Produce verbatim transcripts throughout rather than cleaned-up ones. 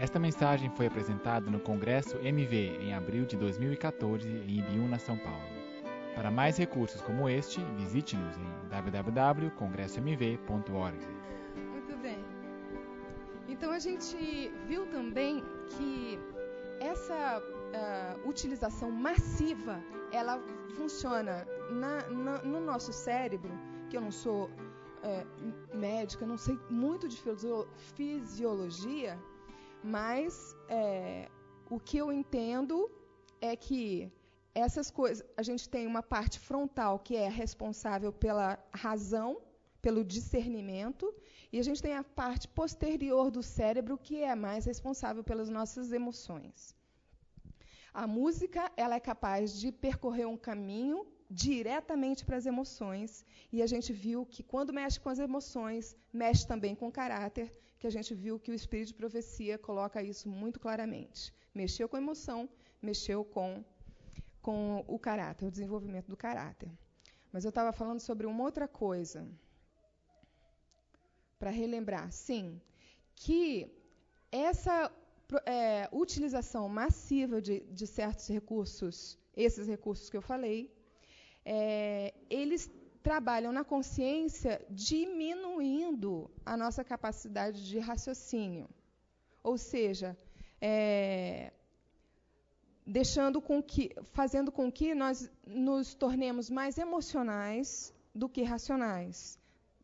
Esta mensagem foi apresentada no Congresso M V em abril de dois mil e quatorze em Ibiúna, São Paulo. Para mais recursos como este, visite-nos em w w w ponto congresso m v ponto org. Muito bem. Então a gente viu também que essa uh, utilização massiva, ela funciona na, na, no nosso cérebro, que eu não sou uh, médica, não sei muito de fisiologia, mas é, o que eu entendo é que essas coisas, a gente tem uma parte frontal que é responsável pela razão, pelo discernimento, e a gente tem a parte posterior do cérebro que é mais responsável pelas nossas emoções. A música, ela é capaz de percorrer um caminho diretamente para as emoções, e a gente viu que quando mexe com as emoções, mexe também com o caráter, que a gente viu que o Espírito de Profecia coloca isso muito claramente. Mexeu com a emoção, mexeu com, com o caráter, o desenvolvimento do caráter. Mas eu estava falando sobre uma outra coisa, para relembrar, sim, que essa é, utilização massiva de, de certos recursos, esses recursos que eu falei, é, eles trabalham na consciência diminuindo a nossa capacidade de raciocínio. Ou seja, é, deixando com que, fazendo com que nós nos tornemos mais emocionais do que racionais.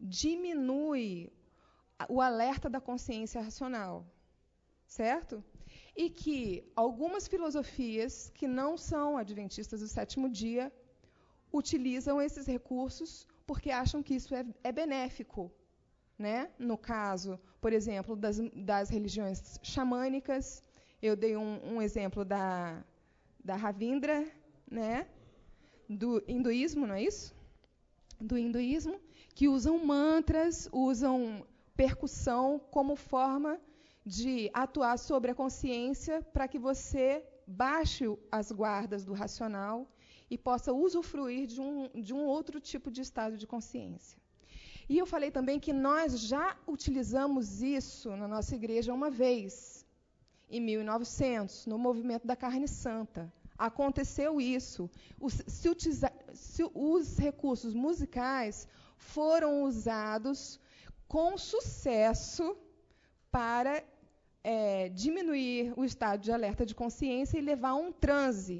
Diminui o alerta da consciência racional, certo? E que algumas filosofias que não são adventistas do sétimo dia utilizam esses recursos porque acham que isso é, é benéfico, né? No caso, por exemplo, das, das religiões xamânicas, eu dei um, um exemplo da, da Ravindra, né? Do hinduísmo, não é isso? Do hinduísmo, que usam mantras, usam percussão como forma de atuar sobre a consciência para que você baixe as guardas do racional e possa usufruir de um, de um outro tipo de estado de consciência. E eu falei também que nós já utilizamos isso na nossa igreja uma vez, em mil e novecentos, no movimento da Carne Santa. Aconteceu isso. Os, se utiliza, se os recursos musicais foram usados com sucesso para é, diminuir o estado de alerta de consciência e levar a um transe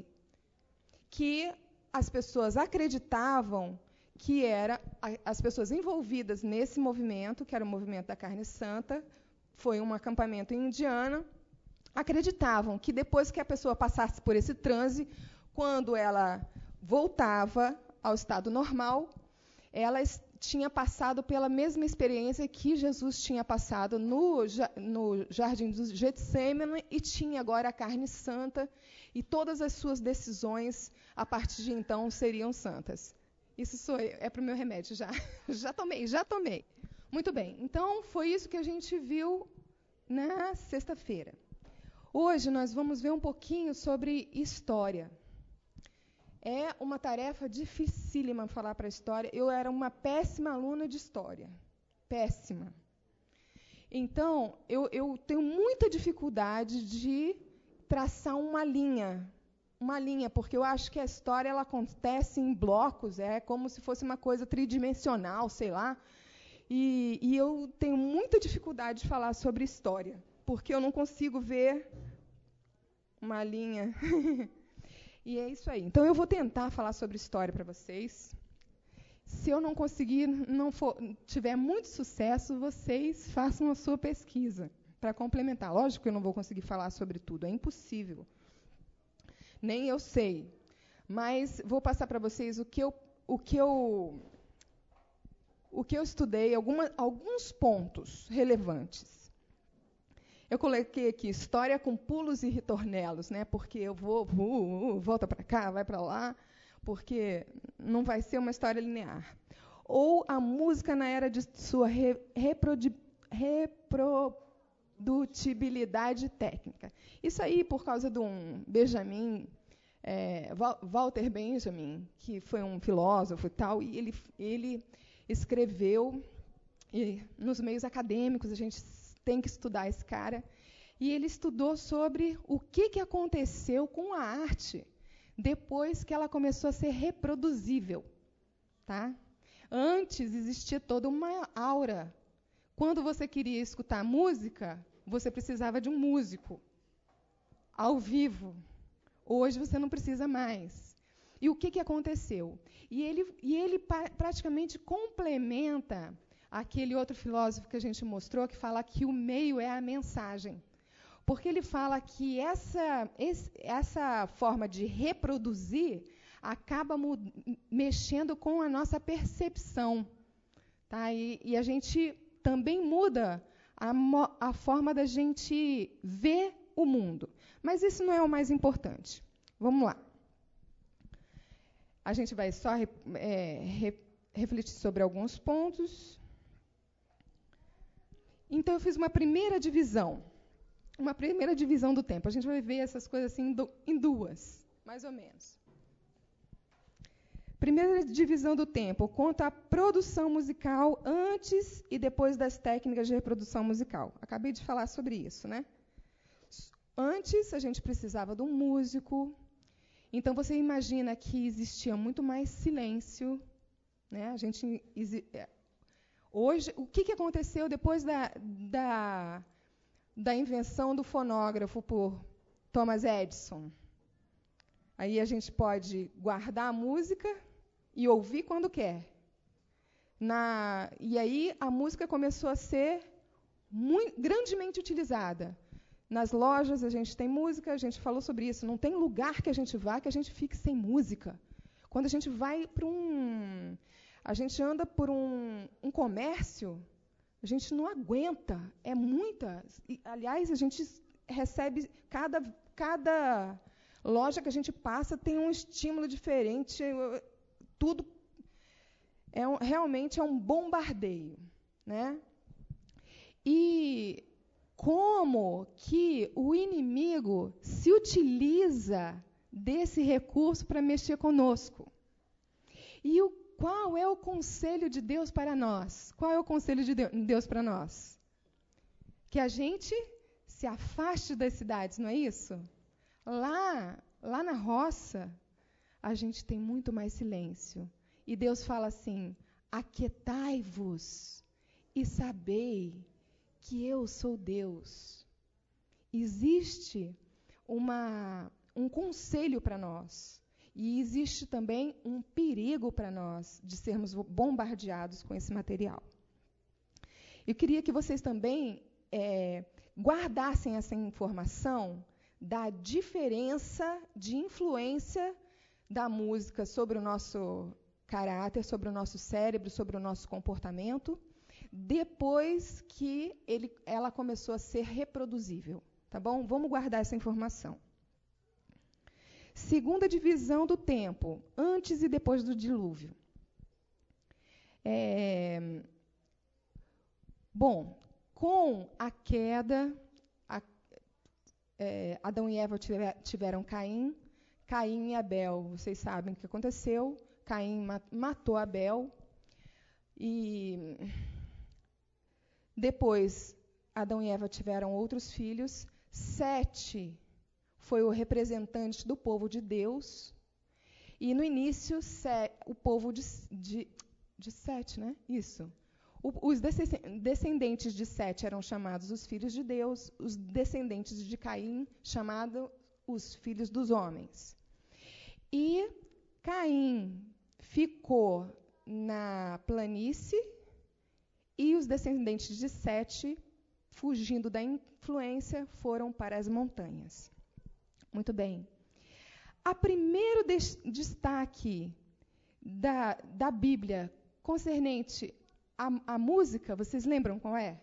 que as pessoas acreditavam que era as pessoas envolvidas nesse movimento, que era o movimento da Carne Santa, foi um acampamento em Indiana, acreditavam que depois que a pessoa passasse por esse transe, quando ela voltava ao estado normal, ela tinha passado pela mesma experiência que Jesus tinha passado no, no Jardim do Getsêmani e tinha agora a Carne Santa e todas as suas decisões, a partir de então, seriam santas. Isso sou eu, é para o meu remédio já. Já tomei, já tomei. Muito bem, então foi isso que a gente viu na sexta-feira. Hoje nós vamos ver um pouquinho sobre história. É uma tarefa dificílima falar para a história. Eu era uma péssima aluna de história. Péssima. Então, eu, eu tenho muita dificuldade de traçar uma linha. Uma linha, porque eu acho que a história ela acontece em blocos, é como se fosse uma coisa tridimensional, sei lá. E, e eu tenho muita dificuldade de falar sobre história, porque eu não consigo ver uma linha. E é isso aí. Então, eu vou tentar falar sobre história para vocês. Se eu não conseguir, não for, tiver muito sucesso, vocês façam a sua pesquisa para complementar. Lógico que eu não vou conseguir falar sobre tudo, é impossível. Nem eu sei. Mas vou passar para vocês o que eu, o que eu, o que eu estudei, alguma, alguns pontos relevantes. Eu coloquei aqui história com pulos e ritornelos, né? Porque eu vou, uh, uh, volta para cá, vai para lá, porque não vai ser uma história linear. Ou a música na era de sua re, reprodu, reprodutibilidade técnica. Isso aí por causa de um Benjamin, é, Walter Benjamin, que foi um filósofo e tal, e ele, ele escreveu, e nos meios acadêmicos a gente tem que estudar esse cara, e ele estudou sobre o que, que aconteceu com a arte depois que ela começou a ser reproduzível. Tá? Antes existia toda uma aura. Quando você queria escutar música, você precisava de um músico ao vivo. Hoje você não precisa mais. E o que, que aconteceu? E ele, e ele pa- praticamente complementa aquele outro filósofo que a gente mostrou, que fala que o meio é a mensagem. Porque ele fala que essa, esse, essa forma de reproduzir acaba mu- mexendo com a nossa percepção. Tá? E, e a gente também muda a, mo- a forma da gente ver o mundo. Mas isso não é o mais importante. Vamos lá. A gente vai só re, é, re, refletir sobre alguns pontos. Então, eu fiz uma primeira divisão. Uma primeira divisão do tempo. A gente vai ver essas coisas assim em duas, mais ou menos. Primeira divisão do tempo, quanto à produção musical antes e depois das técnicas de reprodução musical. Acabei de falar sobre isso, né? Antes, a gente precisava de um músico. Então, você imagina que existia muito mais silêncio. Né? A gente, hoje, o que, que aconteceu depois da, da, da invenção do fonógrafo por Thomas Edison? Aí a gente pode guardar a música e ouvir quando quer. Na, e aí a música começou a ser muito, grandemente utilizada. Nas lojas a gente tem música, a gente falou sobre isso. Não tem lugar que a gente vá que a gente fique sem música. Quando a gente vai para um... A gente anda por um, um comércio, a gente não aguenta. É muita... E, aliás, a gente recebe... Cada, cada loja que a gente passa tem um estímulo diferente. Tudo... É um, realmente é um bombardeio. Né? E... como que o inimigo se utiliza desse recurso para mexer conosco. E o, qual é o conselho de Deus para nós? Qual é o conselho de Deus para nós? Que a gente se afaste das cidades, não é isso? Lá, lá na roça, a gente tem muito mais silêncio. E Deus fala assim, aquietai-vos e sabei que eu sou Deus. Existe uma, um conselho para nós. E existe também um perigo para nós de sermos bombardeados com esse material. Eu queria que vocês também é, guardassem essa informação da diferença de influência da música sobre o nosso caráter, sobre o nosso cérebro, sobre o nosso comportamento, depois que ele, ela começou a ser reproduzível. Tá bom? Vamos guardar essa informação. Segunda divisão do tempo, antes e depois do dilúvio. É, bom, com a queda, a, é, Adão e Eva tiver, tiveram Caim, Caim e Abel. Vocês sabem o que aconteceu. Caim matou Abel e... Depois, Adão e Eva tiveram outros filhos. Sete foi o representante do povo de Deus. E, no início, Sete, o povo de, de, de Sete, né? Isso. O, os descendentes de Sete eram chamados os filhos de Deus. Os descendentes de Caim, chamados os filhos dos homens. E Caim ficou na planície, e os descendentes de Sete, fugindo da influência, foram para as montanhas. Muito bem. A primeiro des- destaque da, da Bíblia concernente à, à música, vocês lembram qual é?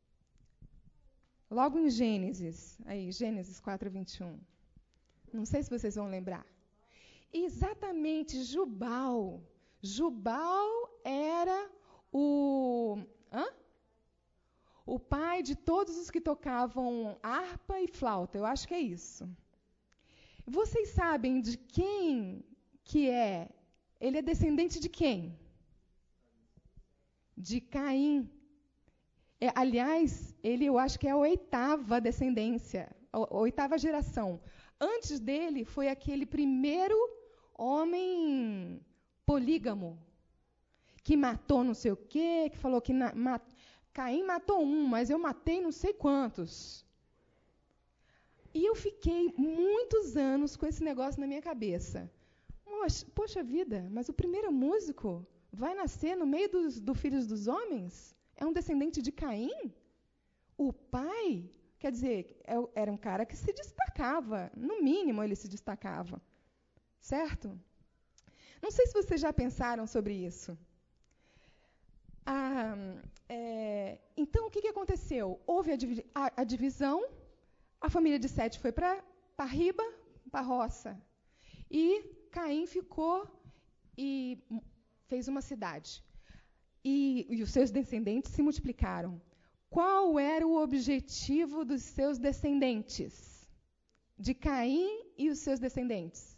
Logo em Gênesis, aí, Gênesis quatro, vinte e um. Não sei se vocês vão lembrar. Exatamente, Jubal. Jubal era o... Hã? O pai de todos os que tocavam harpa e flauta. Eu acho que é isso. Vocês sabem de quem que é? Ele é descendente de quem? De Caim. É, aliás, ele eu acho que é a oitava descendência, a, a oitava geração. Antes dele foi aquele primeiro homem polígamo, que matou não sei o quê, que falou que na, mat, Caim matou um, mas eu matei não sei quantos. E eu fiquei muitos anos com esse negócio na minha cabeça. Poxa, poxa vida, mas o primeiro músico vai nascer no meio dos do filhos dos homens? É um descendente de Caim? O pai, quer dizer, era um cara que se destacava, no mínimo ele se destacava. Certo? Não sei se vocês já pensaram sobre isso. Ah, é, então, o que, que aconteceu? Houve a, divi a, a divisão, a família de Sete foi para a riba, para a roça. E Caim ficou e fez uma cidade. E, e os seus descendentes se multiplicaram. Qual era o objetivo dos seus descendentes? De Caim e os seus descendentes?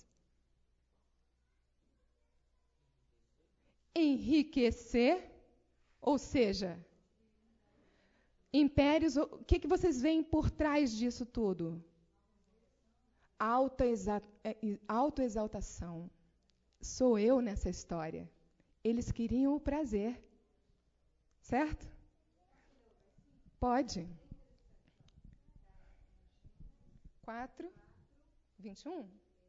Enriquecer, ou seja, impérios. O que, que vocês veem por trás disso tudo? Autoexaltação. Sou eu nessa história. Eles queriam o prazer. Certo? Pode. quatro, vinte e um.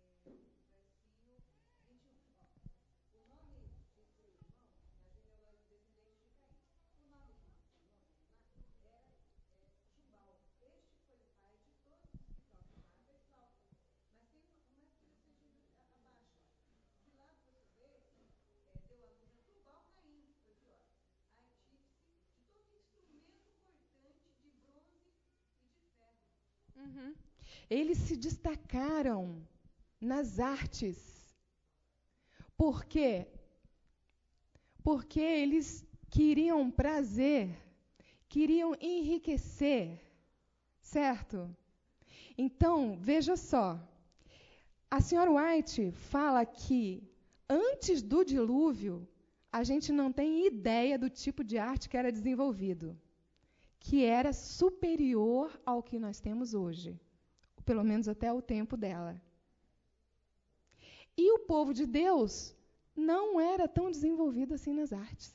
Uhum. Eles se destacaram nas artes. Por quê? Porque eles queriam prazer, queriam enriquecer, certo? Então, veja só, a senhora White fala que antes do dilúvio, a gente não tem ideia do tipo de arte que era desenvolvido, que era superior ao que nós temos hoje, pelo menos até o tempo dela. E o povo de Deus não era tão desenvolvido assim nas artes.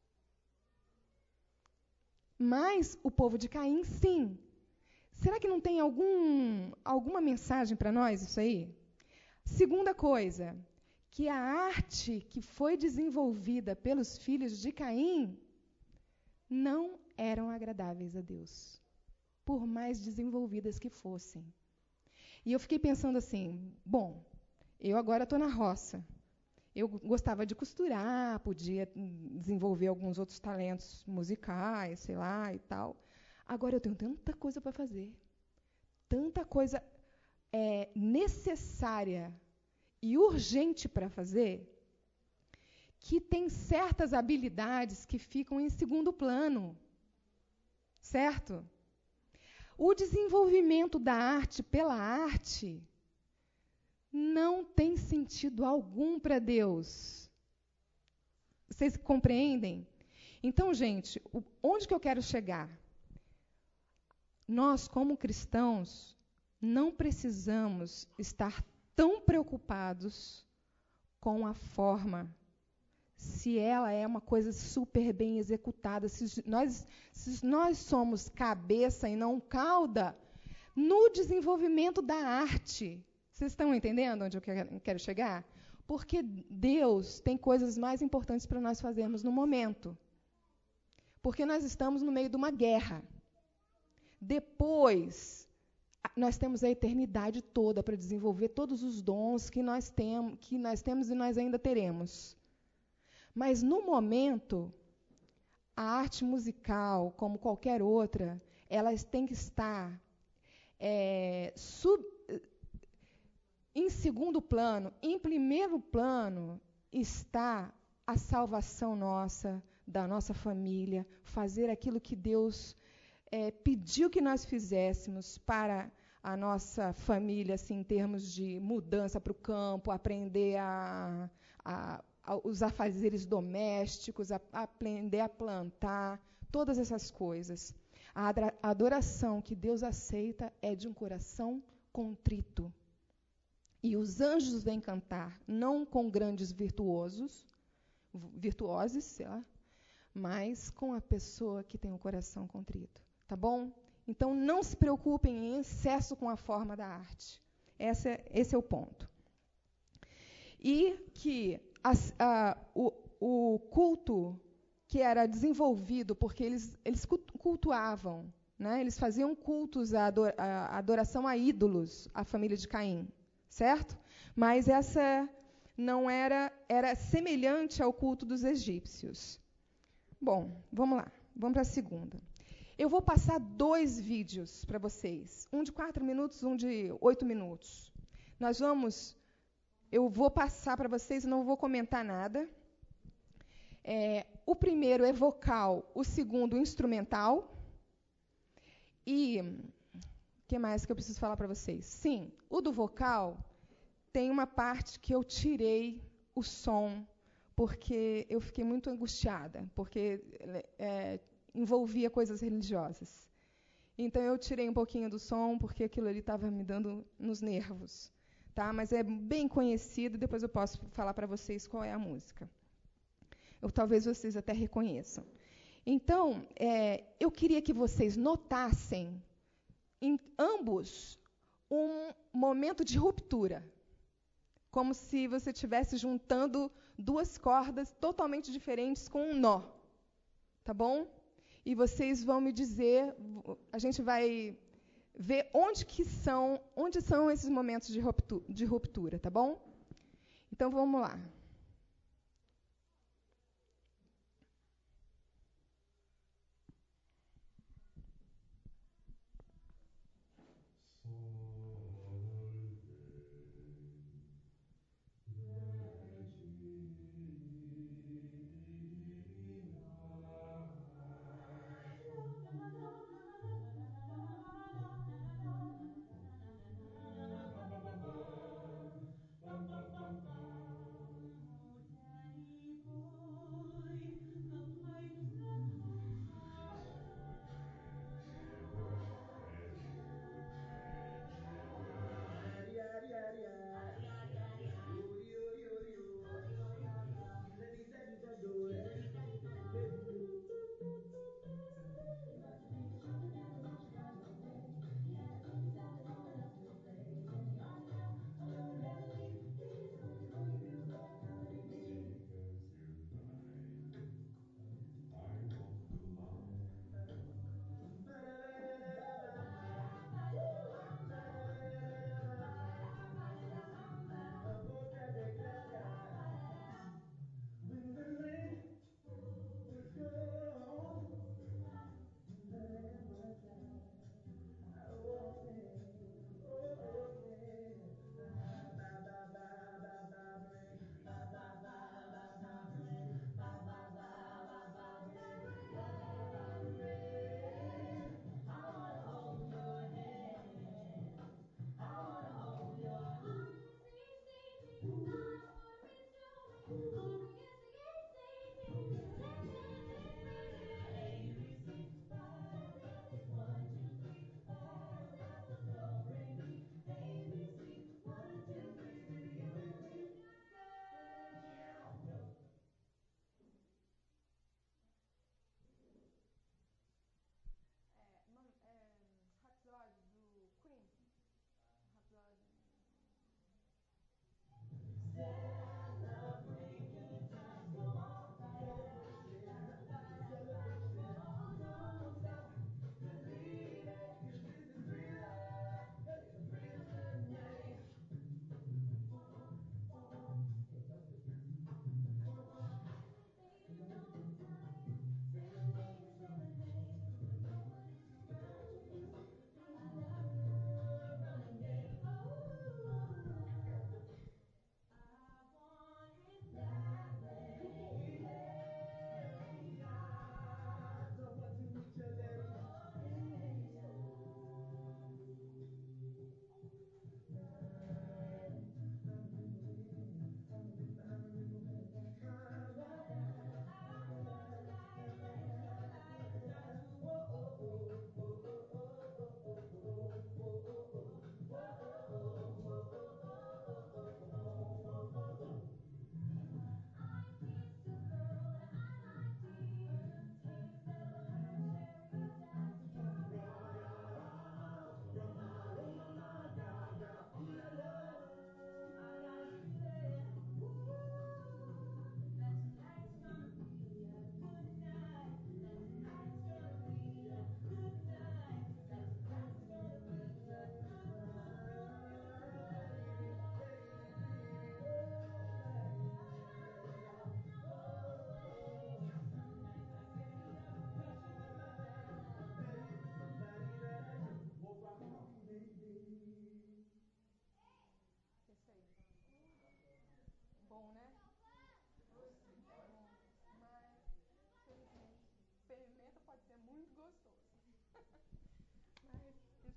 Mas o povo de Caim, sim. Será que não tem algum, alguma mensagem para nós isso aí? Segunda coisa, que a arte que foi desenvolvida pelos filhos de Caim não eram agradáveis a Deus, por mais desenvolvidas que fossem. E eu fiquei pensando assim, bom, eu agora estou na roça. Eu gostava de costurar, podia desenvolver alguns outros talentos musicais, sei lá, e tal. Agora eu tenho tanta coisa para fazer, tanta coisa é, necessária e urgente para fazer, que tem certas habilidades que ficam em segundo plano. Certo? O desenvolvimento da arte pela arte não tem sentido algum para Deus. Vocês compreendem? Então, gente, o, onde que eu quero chegar? Nós, como cristãos, não precisamos estar tão preocupados com a forma, se ela é uma coisa super bem executada, se nós, se nós somos cabeça e não cauda no desenvolvimento da arte. Vocês estão entendendo onde eu quero chegar? Porque Deus tem coisas mais importantes para nós fazermos no momento. Porque nós estamos no meio de uma guerra. Depois, nós temos a eternidade toda para desenvolver todos os dons que nós, tem, que nós temos e nós ainda teremos. Mas, no momento, a arte musical, como qualquer outra, elas têm que estar é, sub, em segundo plano. Em primeiro plano está a salvação nossa, da nossa família, fazer aquilo que Deus é, pediu que nós fizéssemos para a nossa família, assim, em termos de mudança para o campo, aprender a... a os afazeres domésticos, a, a aprender a plantar, todas essas coisas. A adoração que Deus aceita é de um coração contrito. E os anjos vêm cantar, não com grandes virtuosos, virtuosos, sei lá, mas com a pessoa que tem o coração contrito. Tá bom? Então, não se preocupem em excesso com a forma da arte. Esse é, esse é o ponto. E que as, a, o, o culto que era desenvolvido, porque eles, eles cultuavam, né? Eles faziam cultos à adoração a ídolos, a família de Caim, certo? Mas essa não era, era semelhante ao culto dos egípcios. Bom, vamos lá, vamos para a segunda. Eu vou passar dois vídeos para vocês, um de quatro minutos, um de oito minutos. Nós vamos, eu vou passar para vocês e não vou comentar nada. É, o primeiro é vocal, o segundo instrumental. E o que mais que eu preciso falar para vocês? Sim, o do vocal tem uma parte que eu tirei o som, porque eu fiquei muito angustiada, porque é, envolvia coisas religiosas. Então eu tirei um pouquinho do som, porque aquilo ali estava me dando nos nervos. Tá? Mas é bem conhecido, depois eu posso falar para vocês qual é a música. Eu, talvez vocês até reconheçam. Então, é, eu queria que vocês notassem em ambos um momento de ruptura, como se você estivesse juntando duas cordas totalmente diferentes com um nó, tá bom? E vocês vão me dizer, a gente vai ver onde que são, onde são esses momentos de ruptura, de ruptura, tá bom? Então vamos lá.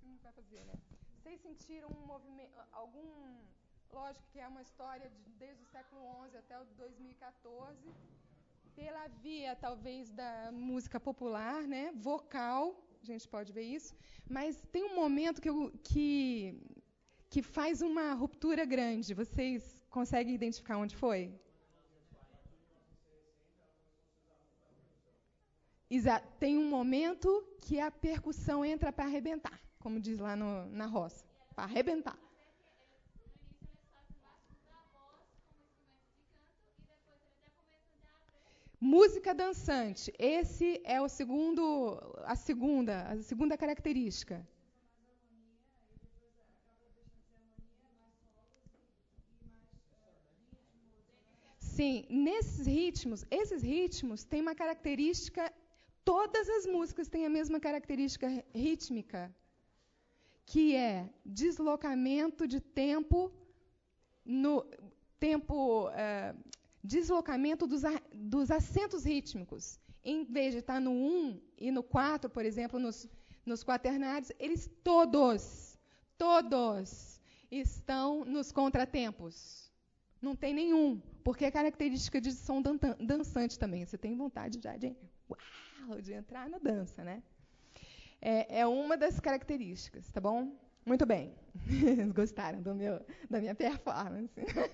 não vai fazer, né? Vocês sentiram um movimento, algum, lógico que é uma história de, desde o século onze até o dois mil e quatorze, pela via talvez da música popular, né? Vocal, a gente pode ver isso, mas tem um momento que, eu, que, que faz uma ruptura grande. Vocês conseguem identificar onde foi? Exato. Tem um momento que a percussão entra para arrebentar, como diz lá no, na roça, para arrebentar. Música dançante. Esse é o segundo, a segunda, a segunda característica. Sim, nesses ritmos, esses ritmos têm uma característica. Todas as músicas têm a mesma característica rítmica, que é deslocamento de tempo no tempo, uh, deslocamento dos, dos acentos rítmicos. Em vez de estar no um e no quatro, por exemplo, nos, nos quaternários, eles todos, todos estão nos contratempos. Não tem nenhum, porque é característica de som dançante também. Você tem vontade já de, uau, de entrar na dança, né? É, é uma das características, tá bom? Muito bem. Gostaram do meu, da minha performance?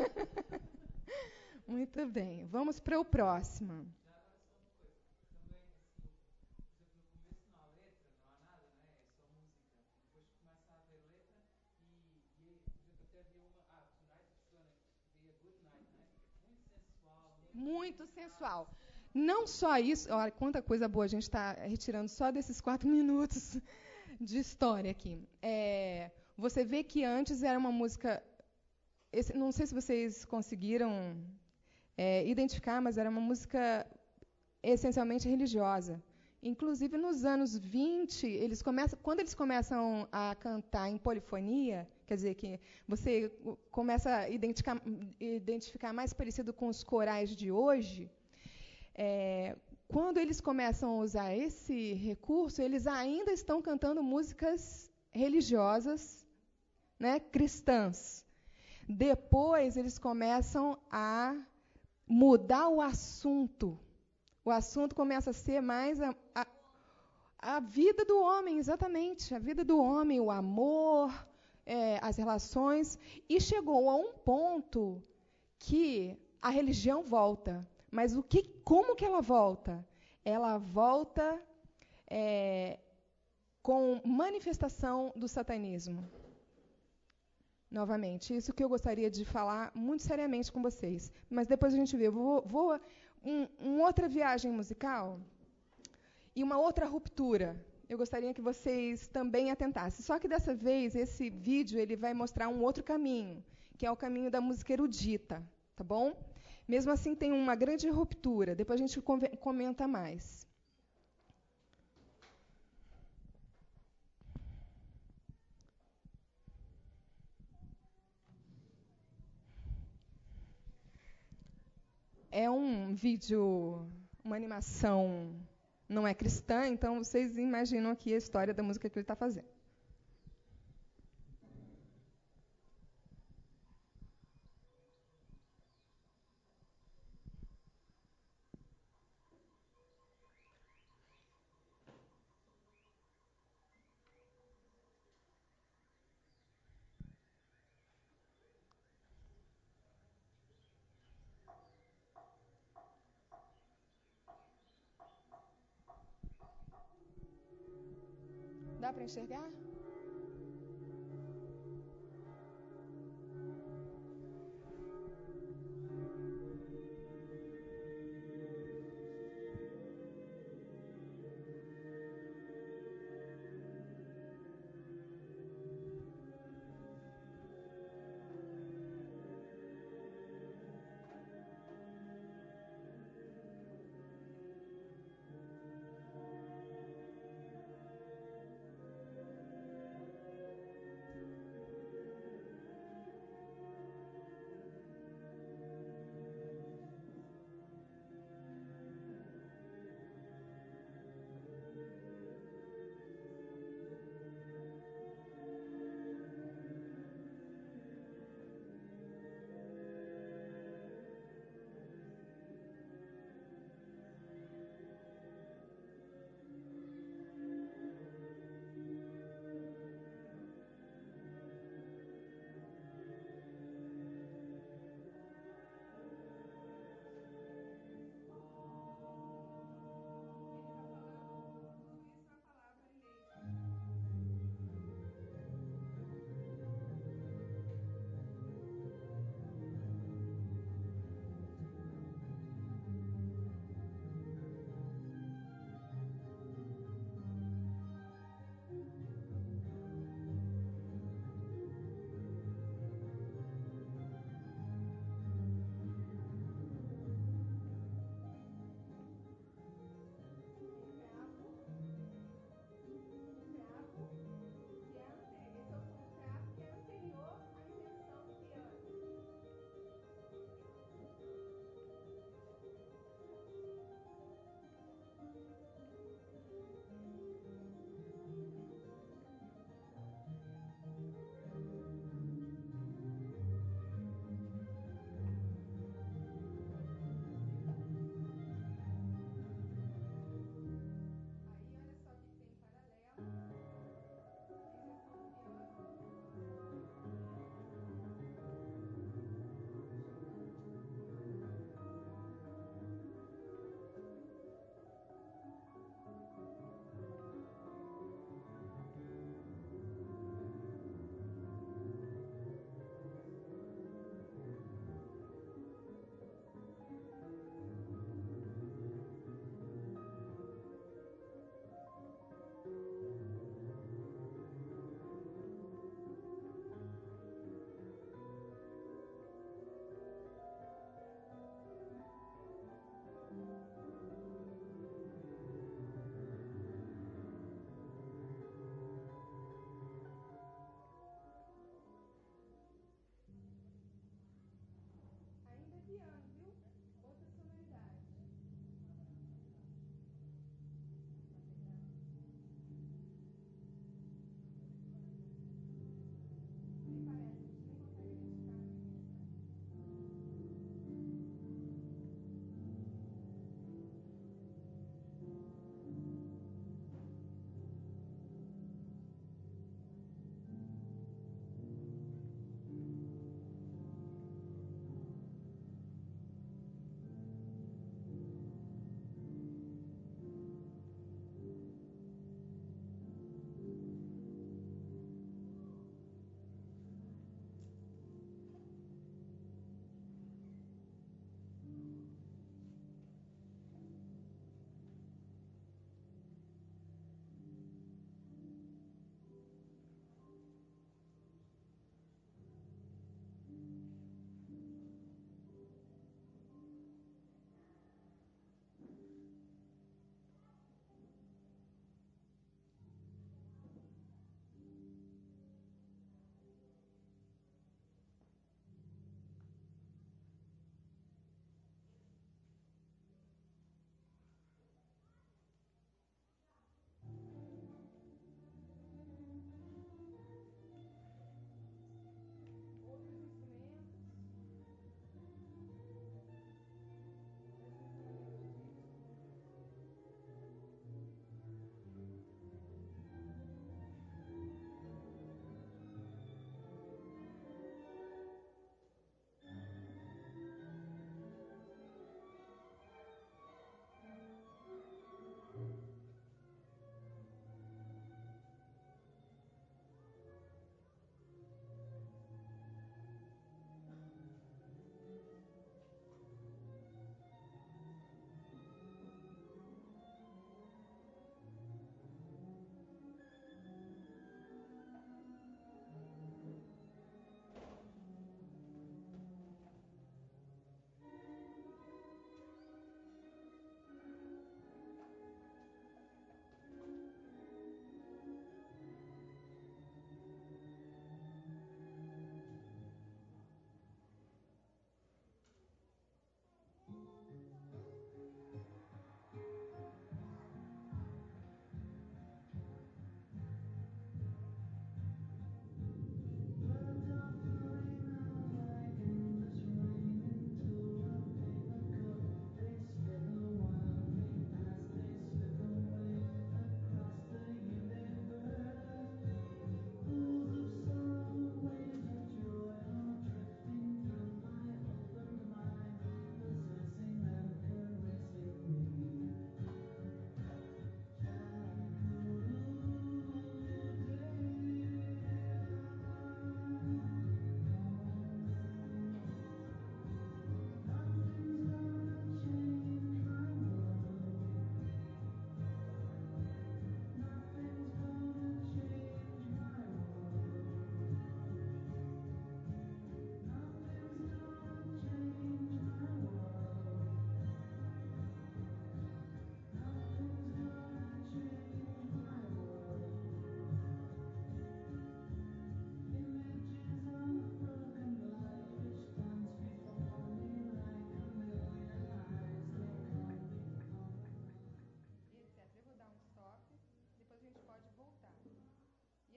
Muito bem. Vamos para o próximo. Muito sensual. Não só isso, olha quanta coisa boa a gente está retirando só desses quatro minutos de história aqui. É, você vê que antes era uma música. Esse, não sei se vocês conseguiram é, identificar, mas era uma música essencialmente religiosa. Inclusive nos anos vinte, eles começam, quando eles começam a cantar em polifonia, quer dizer que você começa a identificar, identificar mais parecido com os corais de hoje, é, quando eles começam a usar esse recurso, eles ainda estão cantando músicas religiosas, né, cristãs. Depois, eles começam a mudar o assunto. O assunto começa a ser mais a, a, a vida do homem, exatamente. A vida do homem, o amor, é, as relações. E chegou a um ponto que a religião volta. Mas o que, como que ela volta? Ela volta é, com manifestação do satanismo. Novamente, isso que eu gostaria de falar muito seriamente com vocês. Mas depois a gente vê. Vou, vou um, uma outra viagem musical e uma outra ruptura. Eu gostaria que vocês também atentassem. Só que dessa vez, esse vídeo ele vai mostrar um outro caminho, que é o caminho da música erudita. Tá bom? Mesmo assim, tem uma grande ruptura. Depois a gente comenta mais. É um vídeo, uma animação, não é cristã, então vocês imaginam aqui a história da música que ele está fazendo. Dá para enxergar?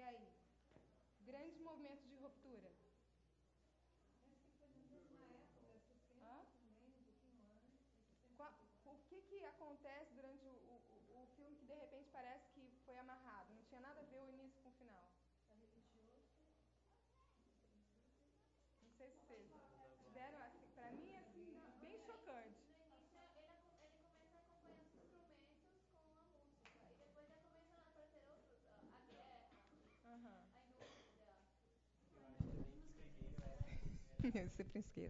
aí? Grande movimento de ruptura. Hã? Qual, o que, que acontece durante o, o, o filme que de repente parece que foi amarrado? Não tinha nada a ver o início com o final. Não sei se vocês tiveram assim, pra mim é assim, bem chocante. Ser fresqueira.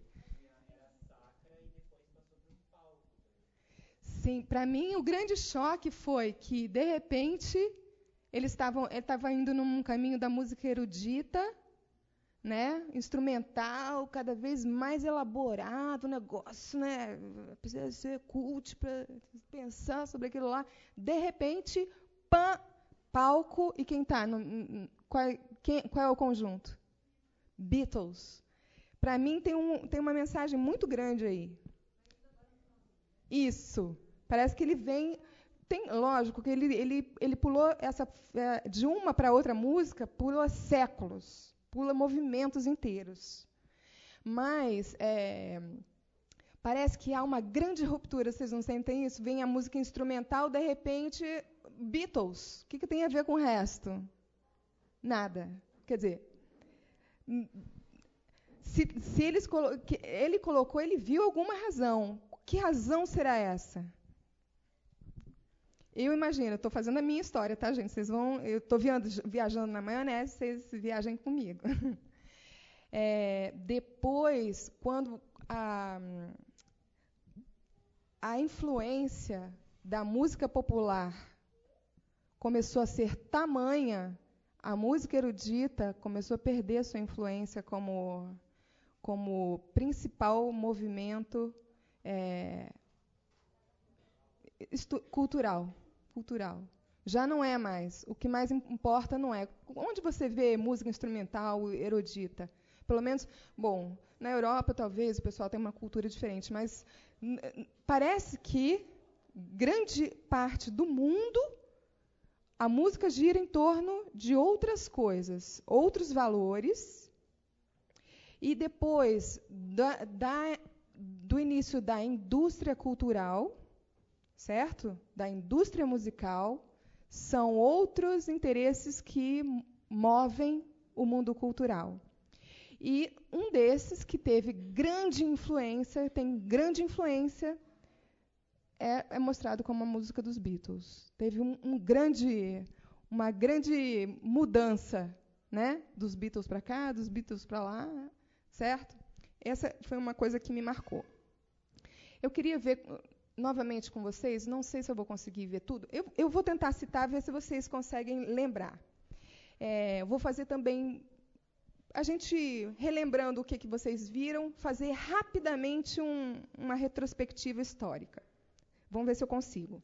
Sim, para mim o grande choque foi que de repente eles estavam, ele estava indo num caminho da música erudita, né, instrumental, cada vez mais elaborado, o negócio, né, precisa ser cult para pensar sobre aquilo lá. De repente, pã, palco e quem está? Qual, quem, qual é o conjunto? Beatles. Para mim tem, um, tem uma mensagem muito grande aí. Isso. Parece que ele vem... Tem, lógico que ele, ele, ele pulou essa, de uma para outra música, pula séculos, pula movimentos inteiros. Mas é, parece que há uma grande ruptura, vocês não sentem isso? Vem a música instrumental, de repente, Beatles. O que, que tem a ver com o resto? Nada. Quer dizer... Se, se eles colo que ele colocou, ele viu alguma razão. Que razão será essa? Eu imagino, estou fazendo a minha história, tá, gente? Vocês vão, eu estou viajando na maionese, vocês viajem comigo. É, depois, quando a, a influência da música popular começou a ser tamanha, a música erudita começou a perder sua influência como como principal movimento é, cultural, cultural. Já não é mais. O que mais importa não é. Onde você vê música instrumental erudita? Pelo menos, bom, na Europa talvez o pessoal tenha uma cultura diferente, mas parece que grande parte do mundo a música gira em torno de outras coisas, outros valores. E depois da, da, do início da indústria cultural, certo? Da indústria musical, são outros interesses que movem o mundo cultural. E um desses que teve grande influência, tem grande influência, é, é mostrado como a música dos Beatles. Teve um, um grande, uma grande mudança, né? Dos Beatles para cá, dos Beatles para lá. Certo? Essa foi uma coisa que me marcou. Eu queria ver novamente com vocês, não sei se eu vou conseguir ver tudo. Eu, eu vou tentar citar, ver se vocês conseguem lembrar. É, vou fazer também, a gente relembrando o que, que vocês viram, fazer rapidamente um, uma retrospectiva histórica. Vamos ver se eu consigo.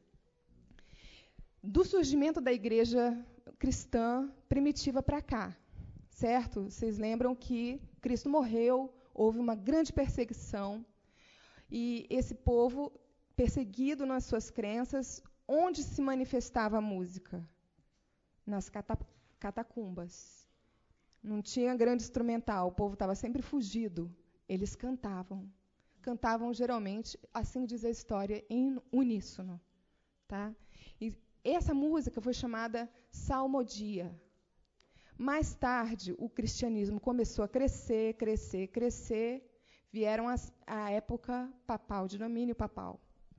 Do surgimento da igreja cristã primitiva para cá. Certo? Vocês lembram que Cristo morreu, houve uma grande perseguição, e esse povo, perseguido nas suas crenças, onde se manifestava a música? Nas catacumbas. Não tinha grande instrumental, o povo estava sempre fugido. Eles cantavam. Cantavam, geralmente, assim diz a história, em uníssono. Tá? E essa música foi chamada salmodia. Mais tarde, o cristianismo começou a crescer, crescer, crescer. Vieram as, a época papal, de domínio papal.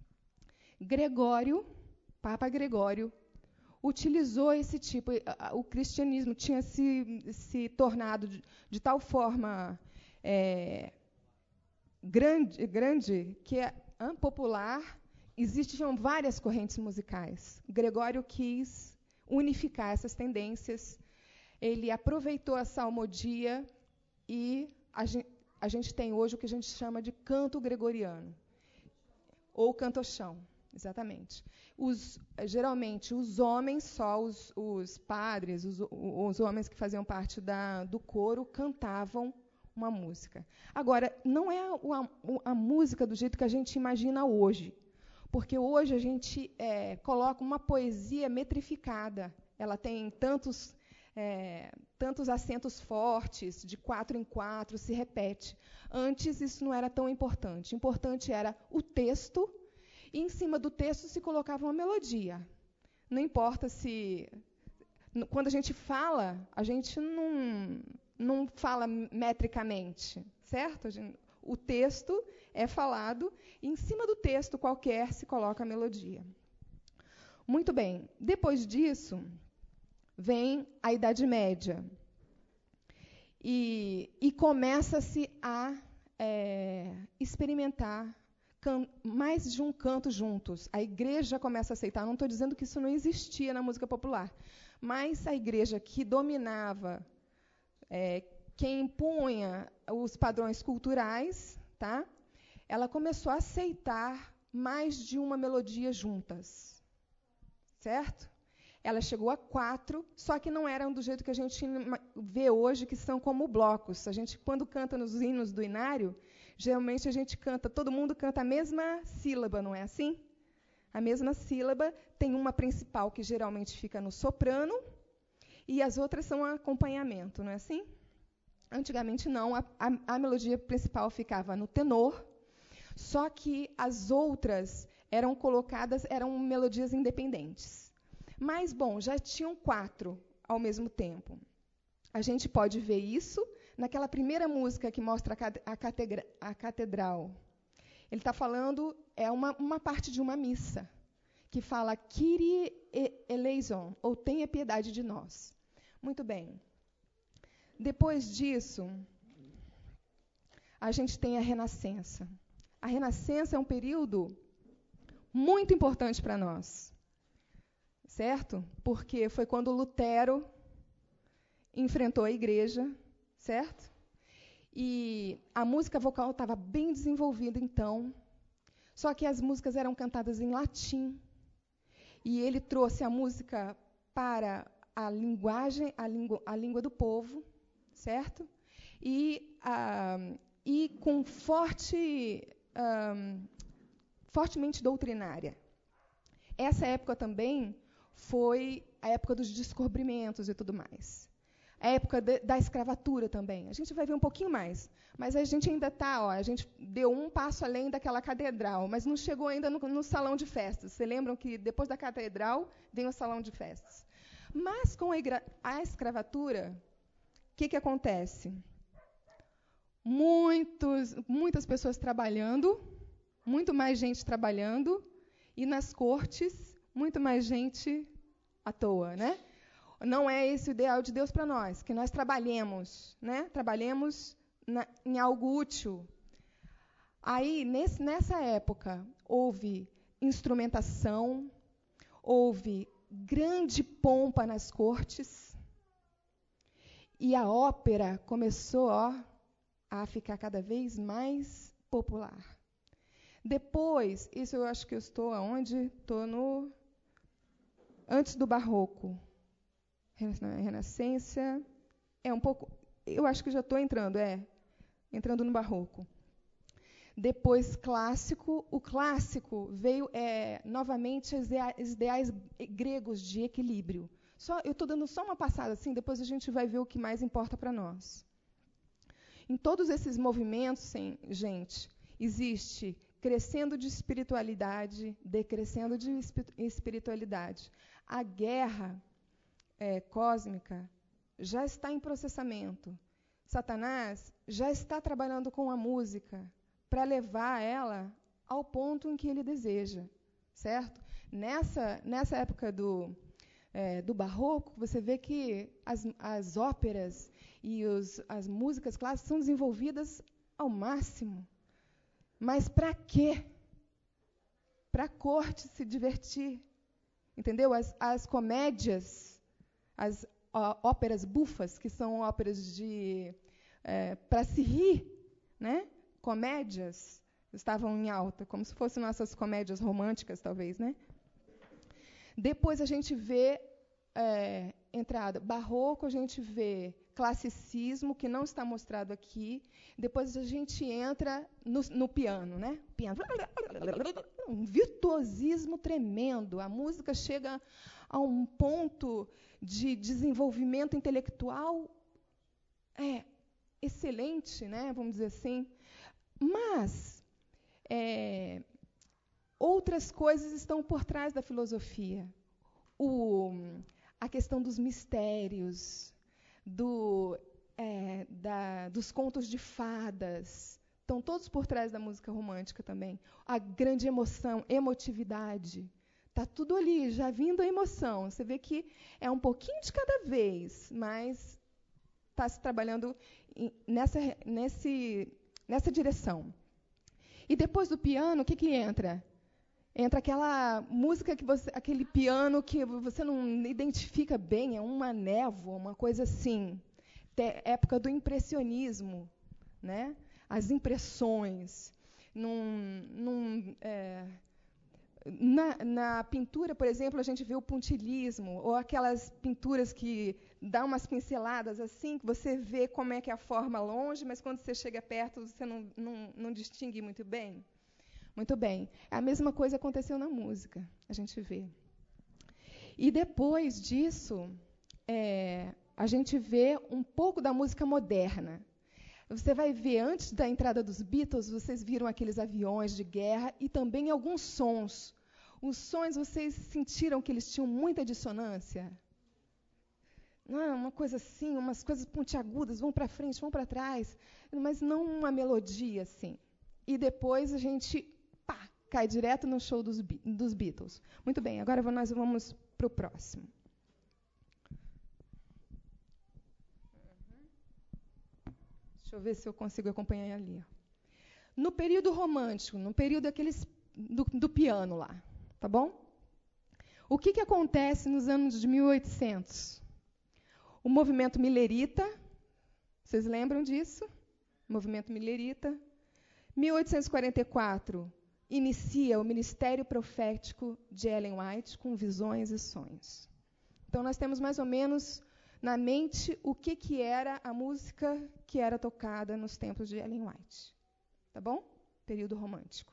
Gregório, Papa Gregório, utilizou esse tipo. O cristianismo tinha se, se tornado de, de tal forma é, grande, grande que é popular. Existiam várias correntes musicais. Gregório quis unificar essas tendências. Ele aproveitou a salmodia e a gente, a gente tem hoje o que a gente chama de canto gregoriano, ou cantochão, exatamente. Os, geralmente, os homens, só os, os padres, os, os homens que faziam parte da, do coro, cantavam uma música. Agora, não é a, a, a música do jeito que a gente imagina hoje, porque hoje a gente é, coloca uma poesia metrificada. Ela tem tantos... é, tantos acentos fortes, de quatro em quatro, se repete. Antes isso não era tão importante. O importante era o texto, e em cima do texto se colocava uma melodia. Não importa se... Quando a gente fala, a gente não, não fala metricamente, certo? A gente, o texto é falado, e em cima do texto qualquer se coloca a melodia. Muito bem. Depois disso, vem a Idade Média. E, e começa-se a é, experimentar can, mais de um canto juntos. A igreja começa a aceitar. Não estou dizendo que isso não existia na música popular, mas a igreja que dominava, é, quem impunha os padrões culturais, tá? Ela começou a aceitar mais de uma melodia juntas. Certo? Ela chegou a quatro, só que não eram do jeito que a gente vê hoje, que são como blocos. A gente, quando canta nos hinos do inário, geralmente a gente canta, todo mundo canta a mesma sílaba, não é assim? A mesma sílaba, tem uma principal que geralmente fica no soprano, e as outras são acompanhamento, não é assim? Antigamente não, a, a, a melodia principal ficava no tenor, só que as outras eram colocadas, eram melodias independentes. Mas, bom, já tinham quatro ao mesmo tempo. A gente pode ver isso naquela primeira música que mostra a, catedra, a catedral. Ele está falando, é uma, uma parte de uma missa, que fala Kyrie eleison, ou tenha piedade de nós. Muito bem. Depois disso, a gente tem a Renascença. A Renascença é um período muito importante para nós. Certo? Porque foi quando Lutero enfrentou a igreja, certo? E a música vocal estava bem desenvolvida, então, só que as músicas eram cantadas em latim. E ele trouxe a música para a linguagem, a língua, a língua do povo, certo? E, ah, e com forte, ah, fortemente doutrinária. Essa época também foi a época dos descobrimentos e tudo mais. A época de, da escravatura também. A gente vai ver um pouquinho mais. Mas a gente ainda está, a gente deu um passo além daquela catedral, mas não chegou ainda no, no salão de festas. Vocês lembram que depois da catedral vem o salão de festas. Mas com a, a escravatura, o que, que acontece? Muitos, muitas pessoas trabalhando, muito mais gente trabalhando, e nas cortes, muito mais gente à toa, né? Não é esse o ideal de Deus para nós, que nós trabalhemos, né? Trabalhemos na, em algo útil. Aí, nesse, nessa época, houve instrumentação, houve grande pompa nas cortes, e a ópera começou, ó, a ficar cada vez mais popular. Depois, isso eu acho que eu estou aonde? Estou no... Antes do Barroco. Renascença. É um pouco... Eu acho que já estou entrando, é. Entrando no Barroco. Depois, Clássico. O Clássico veio, é, novamente, os ideais gregos de equilíbrio. Só, eu estou dando só uma passada, assim, depois a gente vai ver o que mais importa para nós. Em todos esses movimentos, sim, gente, existe crescendo de espiritualidade, decrescendo de espiritualidade. A guerra é, cósmica já está em processamento. Satanás já está trabalhando com a música para levar ela ao ponto em que ele deseja, certo? Nessa, nessa época do, é, do Barroco, você vê que as, as óperas e os, as músicas clássicas são desenvolvidas ao máximo. Mas para quê? Para a corte se divertir. Entendeu? As, as comédias, as ó, óperas bufas, que são óperas de é, para se rir, né? Comédias estavam em alta, como se fossem nossas comédias românticas, talvez, né? Depois a gente vê é, entrada barroco, a gente vê classicismo, que não está mostrado aqui. Depois a gente entra no, no piano, né? Piano. Um virtuosismo tremendo. A música chega a um ponto de desenvolvimento intelectual é, excelente, né, vamos dizer assim, mas é, outras coisas estão por trás da filosofia. O, a questão dos mistérios, do, é, da, dos contos de fadas, estão todos por trás da música romântica também. A grande emoção, emotividade, está tudo ali, já vindo a emoção. Você vê que é um pouquinho de cada vez, mas está se trabalhando nessa, nesse, nessa direção. E depois do piano, o que, que entra? Entra aquela música, que você, aquele piano que você não identifica bem, é uma névoa, uma coisa assim. Te, época do impressionismo, né? As impressões. Num, num, é, na, na pintura, por exemplo, a gente vê o puntilismo, ou aquelas pinturas que dão umas pinceladas assim, que você vê como é que é a forma longe, mas quando você chega perto, você não, não, não distingue muito bem. Muito bem. A mesma coisa aconteceu na música, a gente vê. E depois disso, é, a gente vê um pouco da música moderna. Você vai ver, antes da entrada dos Beatles, vocês viram aqueles aviões de guerra e também alguns sons. Os sons, vocês sentiram que eles tinham muita dissonância? Não, uma coisa assim, umas coisas pontiagudas, vão para frente, vão para trás, mas não uma melodia assim. E depois a gente, pá, cai direto no show dos, dos Beatles. Muito bem, agora nós vamos para o próximo. Deixa eu ver se eu consigo acompanhar ali. No período romântico, no período aqueles do, do piano lá, tá bom? O que, que acontece nos anos de mil e oitocentos? O movimento Millerita, vocês lembram disso? Movimento Millerita. mil oitocentos e quarenta e quatro, inicia o Ministério Profético de Ellen White com visões e sonhos. Então, nós temos mais ou menos na mente o que, que era a música que era tocada nos tempos de Ellen White. Tá bom? Período romântico.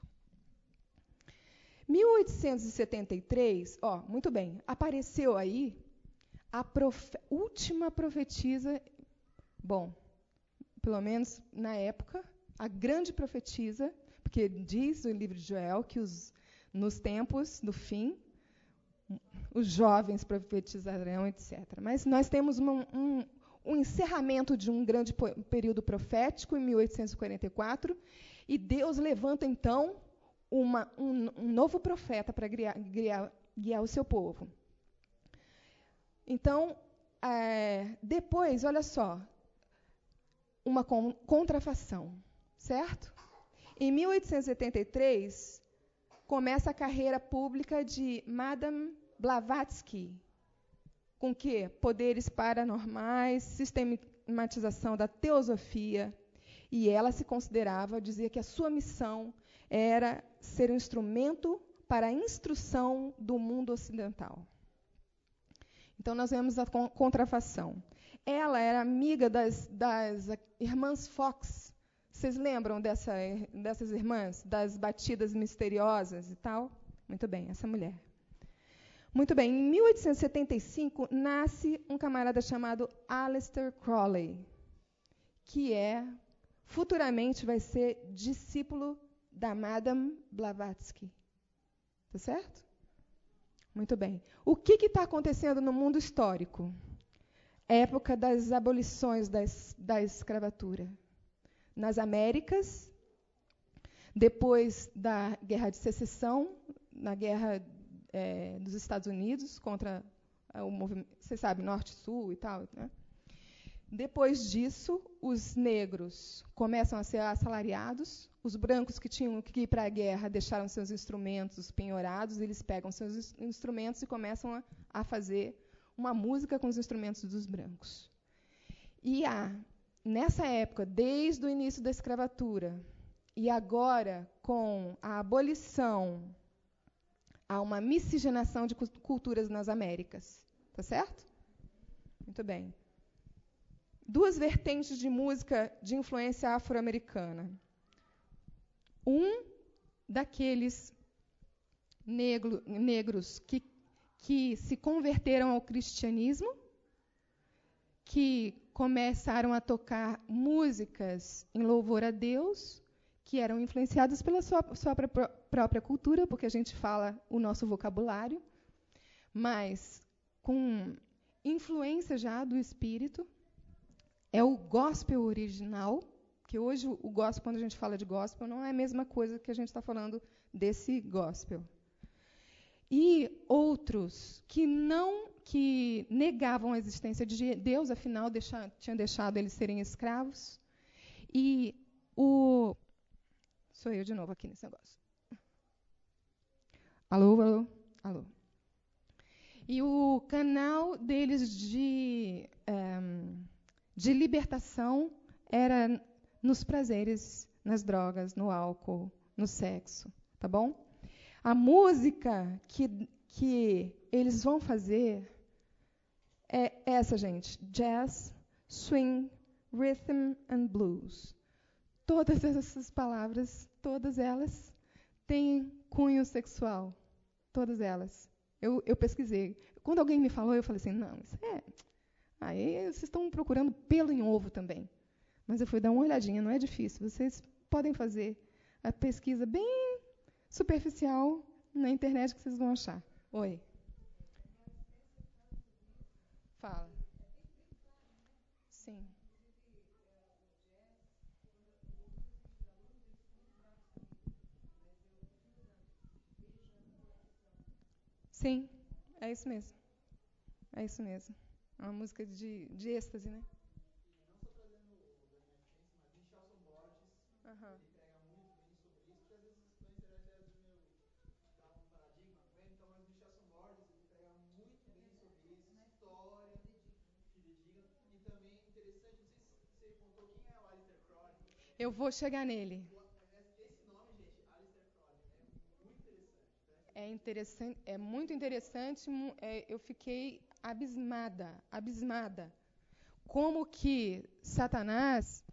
mil oitocentos e setenta e três, ó, muito bem, apareceu aí a profe- última profetisa, bom, pelo menos na época, a grande profetisa, porque diz no livro de Joel que os, nos tempos do fim, os jovens profetizarão, etcétera. Mas nós temos um, um, um encerramento de um grande período profético, em mil oitocentos e quarenta e quatro, e Deus levanta, então, uma, um, um novo profeta para guiar, guiar, guiar o seu povo. Então, é, depois, olha só, uma con- contrafação, certo? Em mil oitocentos e setenta e três, começa a carreira pública de Madame Blavatsky, com que? Poderes paranormais, sistematização da teosofia, e ela se considerava, dizia que a sua missão era ser um instrumento para a instrução do mundo ocidental. Então, nós vemos a con- contrafação. Ela era amiga das, das irmãs Fox. Vocês lembram dessa, dessas irmãs? Das batidas misteriosas e tal? Muito bem, essa mulher. Muito bem, em mil oitocentos e setenta e cinco, nasce um camarada chamado Aleister Crowley, que é, futuramente vai ser discípulo da Madame Blavatsky. Tá certo? Muito bem. O que está acontecendo no mundo histórico? Época das abolições da, da escravatura. Nas Américas, depois da Guerra de Secessão, na Guerra é, dos Estados Unidos contra o movimento, você sabe, Norte e Sul e tal, né? Depois disso, os negros começam a ser assalariados, os brancos que tinham que ir para a guerra deixaram seus instrumentos penhorados, eles pegam seus instrumentos e começam a, a fazer uma música com os instrumentos dos brancos. E há, nessa época, desde o início da escravatura, e agora com a abolição, há uma miscigenação de culturas nas Américas. Tá certo? Muito bem. Duas vertentes de música de influência afro-americana. Um daqueles negro, negros que, que se converteram ao cristianismo, que começaram a tocar músicas em louvor a Deus, que eram influenciadas pela sua, sua própria cultura, porque a gente fala o nosso vocabulário, mas com influência já do Espírito. É o gospel original, que hoje o gospel, quando a gente fala de gospel, não é a mesma coisa que a gente está falando desse gospel. E outros que não, que negavam a existência de Deus, afinal deixa, tinham deixado eles serem escravos. E o sou eu de novo aqui nesse negócio. Alô, alô, alô. E o canal deles de um, de libertação era nos prazeres, nas drogas, no álcool, no sexo, tá bom? A música que, que eles vão fazer é essa, gente. Jazz, swing, rhythm and blues. Todas essas palavras, todas elas, têm cunho sexual. Todas elas. Eu, eu pesquisei. Quando alguém me falou, eu falei assim, não, isso é... Aí vocês estão procurando pelo em ovo também. Mas eu fui dar uma olhadinha, não é difícil. Vocês podem fazer a pesquisa bem superficial na internet que vocês vão achar. Oi. Fala. Sim. Sim, é isso mesmo. É isso mesmo. É uma música de, de êxtase, né? Uhum. Eu vou chegar nele. É interessante, é muito interessante. É, eu fiquei abismada, abismada. Como que Satanás,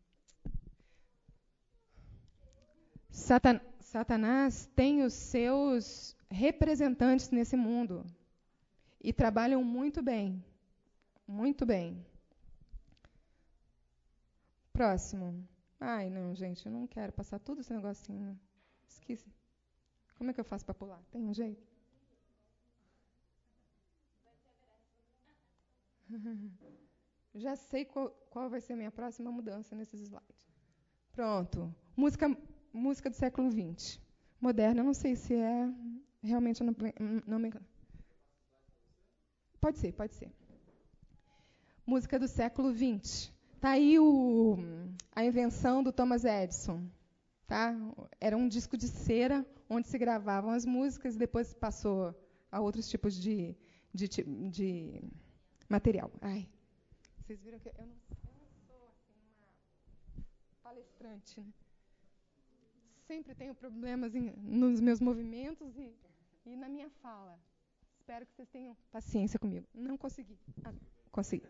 Satan, Satanás tem os seus representantes nesse mundo e trabalham muito bem, muito bem. Próximo. Ai, não, gente, eu não quero passar tudo esse negocinho. Esqueci. Como é que eu faço para pular? Tem um jeito? Já sei qual, qual vai ser a minha próxima mudança nesses slides. Pronto. Música, música do século vinte. Moderna, eu não sei se é realmente... Não, não me... Pode ser, pode ser. Música do século vinte. Está aí o, a invenção do Thomas Edison. Tá? Era um disco de cera onde se gravavam as músicas e depois passou a outros tipos de, de, de material. Ai, vocês viram que eu não, eu não sou assim, uma palestrante, né? Sempre tenho problemas em, nos meus movimentos e, e na minha fala. Espero que vocês tenham paciência comigo. Não consegui. Ah, consegui.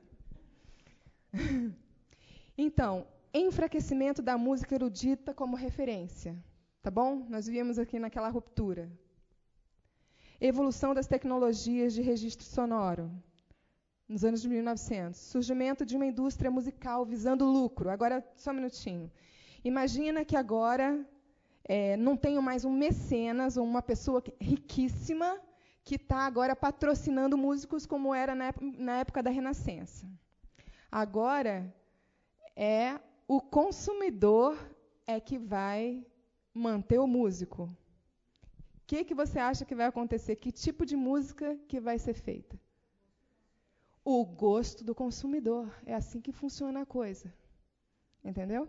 Então, enfraquecimento da música erudita como referência. Tá bom? Nós vimos aqui naquela ruptura. Evolução das tecnologias de registro sonoro. Nos anos de mil e novecentos. Surgimento de uma indústria musical visando lucro. Agora, só um minutinho. Imagina que agora é, não tenho mais um mecenas ou uma pessoa riquíssima que está agora patrocinando músicos como era na, na época da Renascença. Agora, é o consumidor é que vai manter o músico. O que, que você acha que vai acontecer? Que tipo de música que vai ser feita? O gosto do consumidor. É assim que funciona a coisa. Entendeu?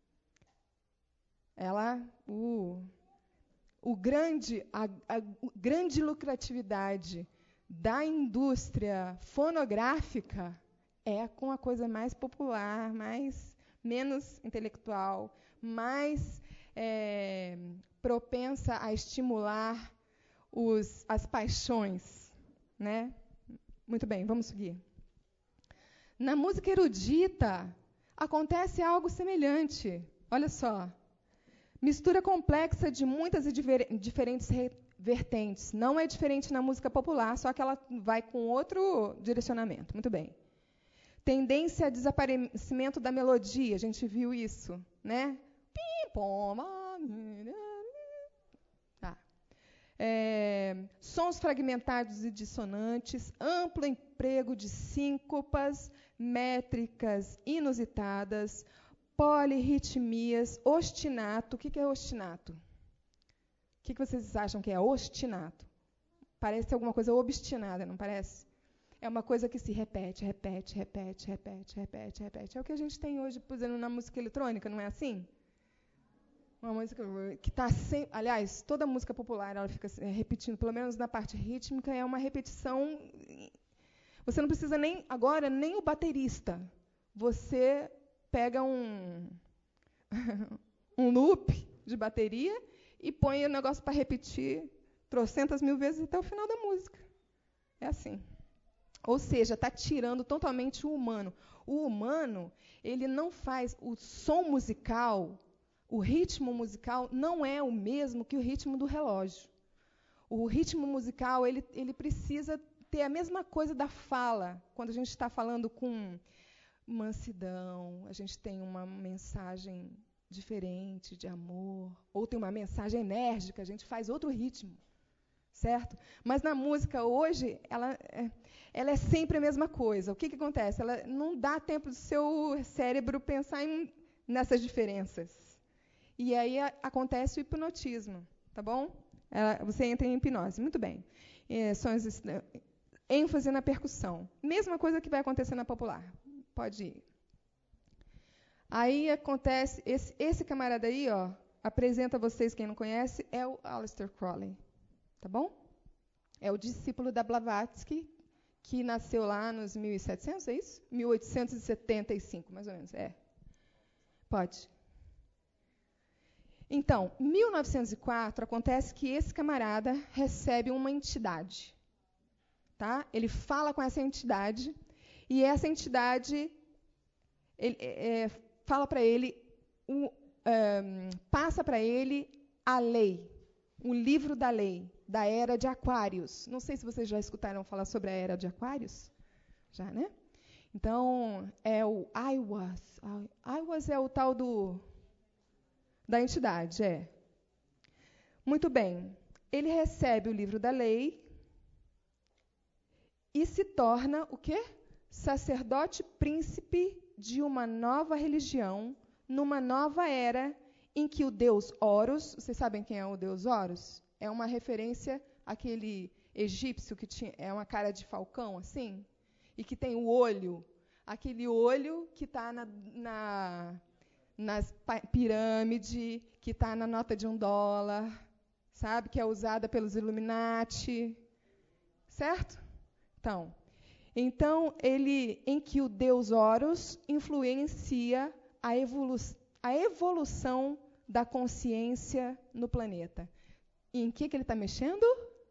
Ela, o, o grande, a, a grande lucratividade da indústria fonográfica é com a coisa mais popular, mais menos intelectual, mais é, propensa a estimular os, as paixões, né? Muito bem, vamos seguir. Na música erudita acontece algo semelhante. Olha só, mistura complexa de muitas e diver, diferentes re, vertentes. Não é diferente na música popular, só que ela vai com outro direcionamento. Muito bem. Tendência a desaparecimento da melodia. A gente viu isso, né? Pim, pom, tá. É, sons fragmentados e dissonantes, amplo emprego de síncopas, métricas inusitadas, polirritmias, ostinato. O que é ostinato? O que vocês acham que é ostinato? Parece alguma coisa obstinada, não parece? É uma coisa que se repete, repete, repete, repete, repete, repete. É o que a gente tem hoje, por exemplo, na música eletrônica, não é assim? Uma música que está sempre... Aliás, toda música popular ela fica repetindo, pelo menos na parte rítmica, é uma repetição... Você não precisa nem, agora, nem o baterista. Você pega um, um loop de bateria e põe o negócio para repetir trocentas mil vezes até o final da música. É assim. Ou seja, está tirando totalmente o humano. O humano, ele não faz... O som musical, o ritmo musical, não é o mesmo que o ritmo do relógio. O ritmo musical, ele, ele precisa ter a mesma coisa da fala. Quando a gente está falando com mansidão, a gente tem uma mensagem diferente de amor, ou tem uma mensagem enérgica, a gente faz outro ritmo. Certo? Mas na música hoje, ela é, ela é sempre a mesma coisa. O que, que acontece? Ela não dá tempo do seu cérebro pensar em, nessas diferenças. E aí a, acontece o hipnotismo, tá bom? Ela, você entra em hipnose. Muito bem. É, sons, ênfase na percussão. Mesma coisa que vai acontecer na popular. Pode ir. Aí acontece... Esse, esse camarada aí, ó, apresenta a vocês, quem não conhece, é o Aleister Crowley. Tá bom? É o discípulo da Blavatsky, que nasceu lá nos mil e setecentos, é isso? mil oitocentos e setenta e cinco, mais ou menos. É. Pode. Então, em mil novecentos e quatro, acontece que esse camarada recebe uma entidade. Tá? Ele fala com essa entidade, e essa entidade ele, é, fala para ele, um, um, passa para ele a lei, um livro da lei, da Era de Aquários. Não sei se vocês já escutaram falar sobre a Era de Aquários. Já, né? Então, é o I was. I was é o tal do, da entidade, é. Muito bem. Ele recebe o livro da lei e se torna o quê? Sacerdote príncipe de uma nova religião, numa nova era em que o deus Horus, vocês sabem quem é o deus Horus? É uma referência àquele egípcio que tinha, é uma cara de falcão, assim, e que tem o olho, aquele olho que está na, na nas pirâmide, que está na nota de um dólar, sabe, que é usada pelos Illuminati, certo? Então, então ele, em que o deus Horus influencia a, evolu a evolução da consciência no planeta. E em que, que ele está mexendo?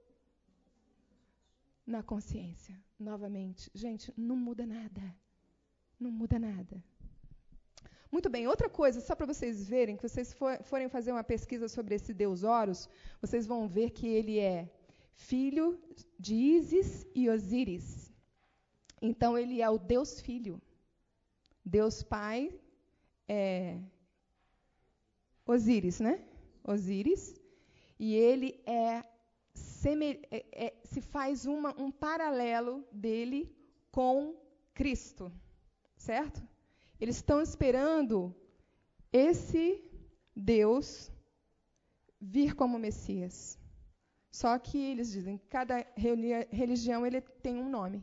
Na consciência, novamente. Gente, não muda nada. Não muda nada. Muito bem, outra coisa, só para vocês verem, que vocês for, forem fazer uma pesquisa sobre esse deus Horus, vocês vão ver que ele é filho de Ísis e Osíris. Então, ele é o Deus Filho. Deus Pai é Osíris, né? Osíris. E ele é, é, é se faz uma, um paralelo dele com Cristo, certo? Eles estão esperando esse Deus vir como Messias. Só que eles dizem que cada religião ele tem um nome.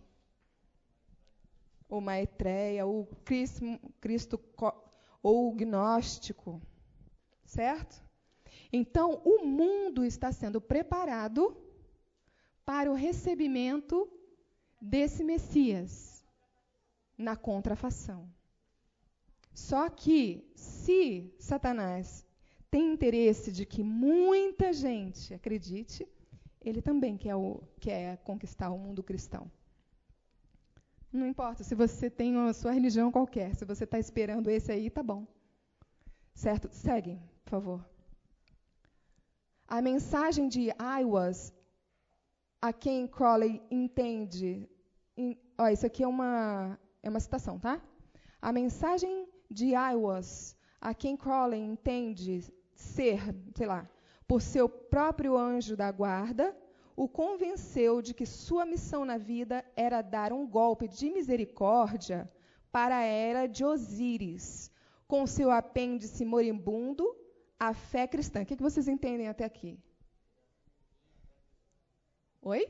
Ou Maitreya, ou Cristo, Cristo ou gnóstico, certo? Então, o mundo está sendo preparado para o recebimento desse Messias na contrafação. Só que, se Satanás tem interesse de que muita gente acredite, ele também quer, o, quer conquistar o mundo cristão. Não importa se você tem a sua religião qualquer, se você está esperando esse aí, tá bom. Certo? Seguem, por favor. A mensagem de I was, a quem Crowley entende... In, ó, isso aqui é uma, é uma citação, tá? A mensagem de I was, a quem Crowley entende ser, sei lá, por seu próprio anjo da guarda, o convenceu de que sua missão na vida era dar um golpe de misericórdia para a era de Osíris, com seu apêndice moribundo, a fé cristã. O que, que vocês entendem até aqui? Oi?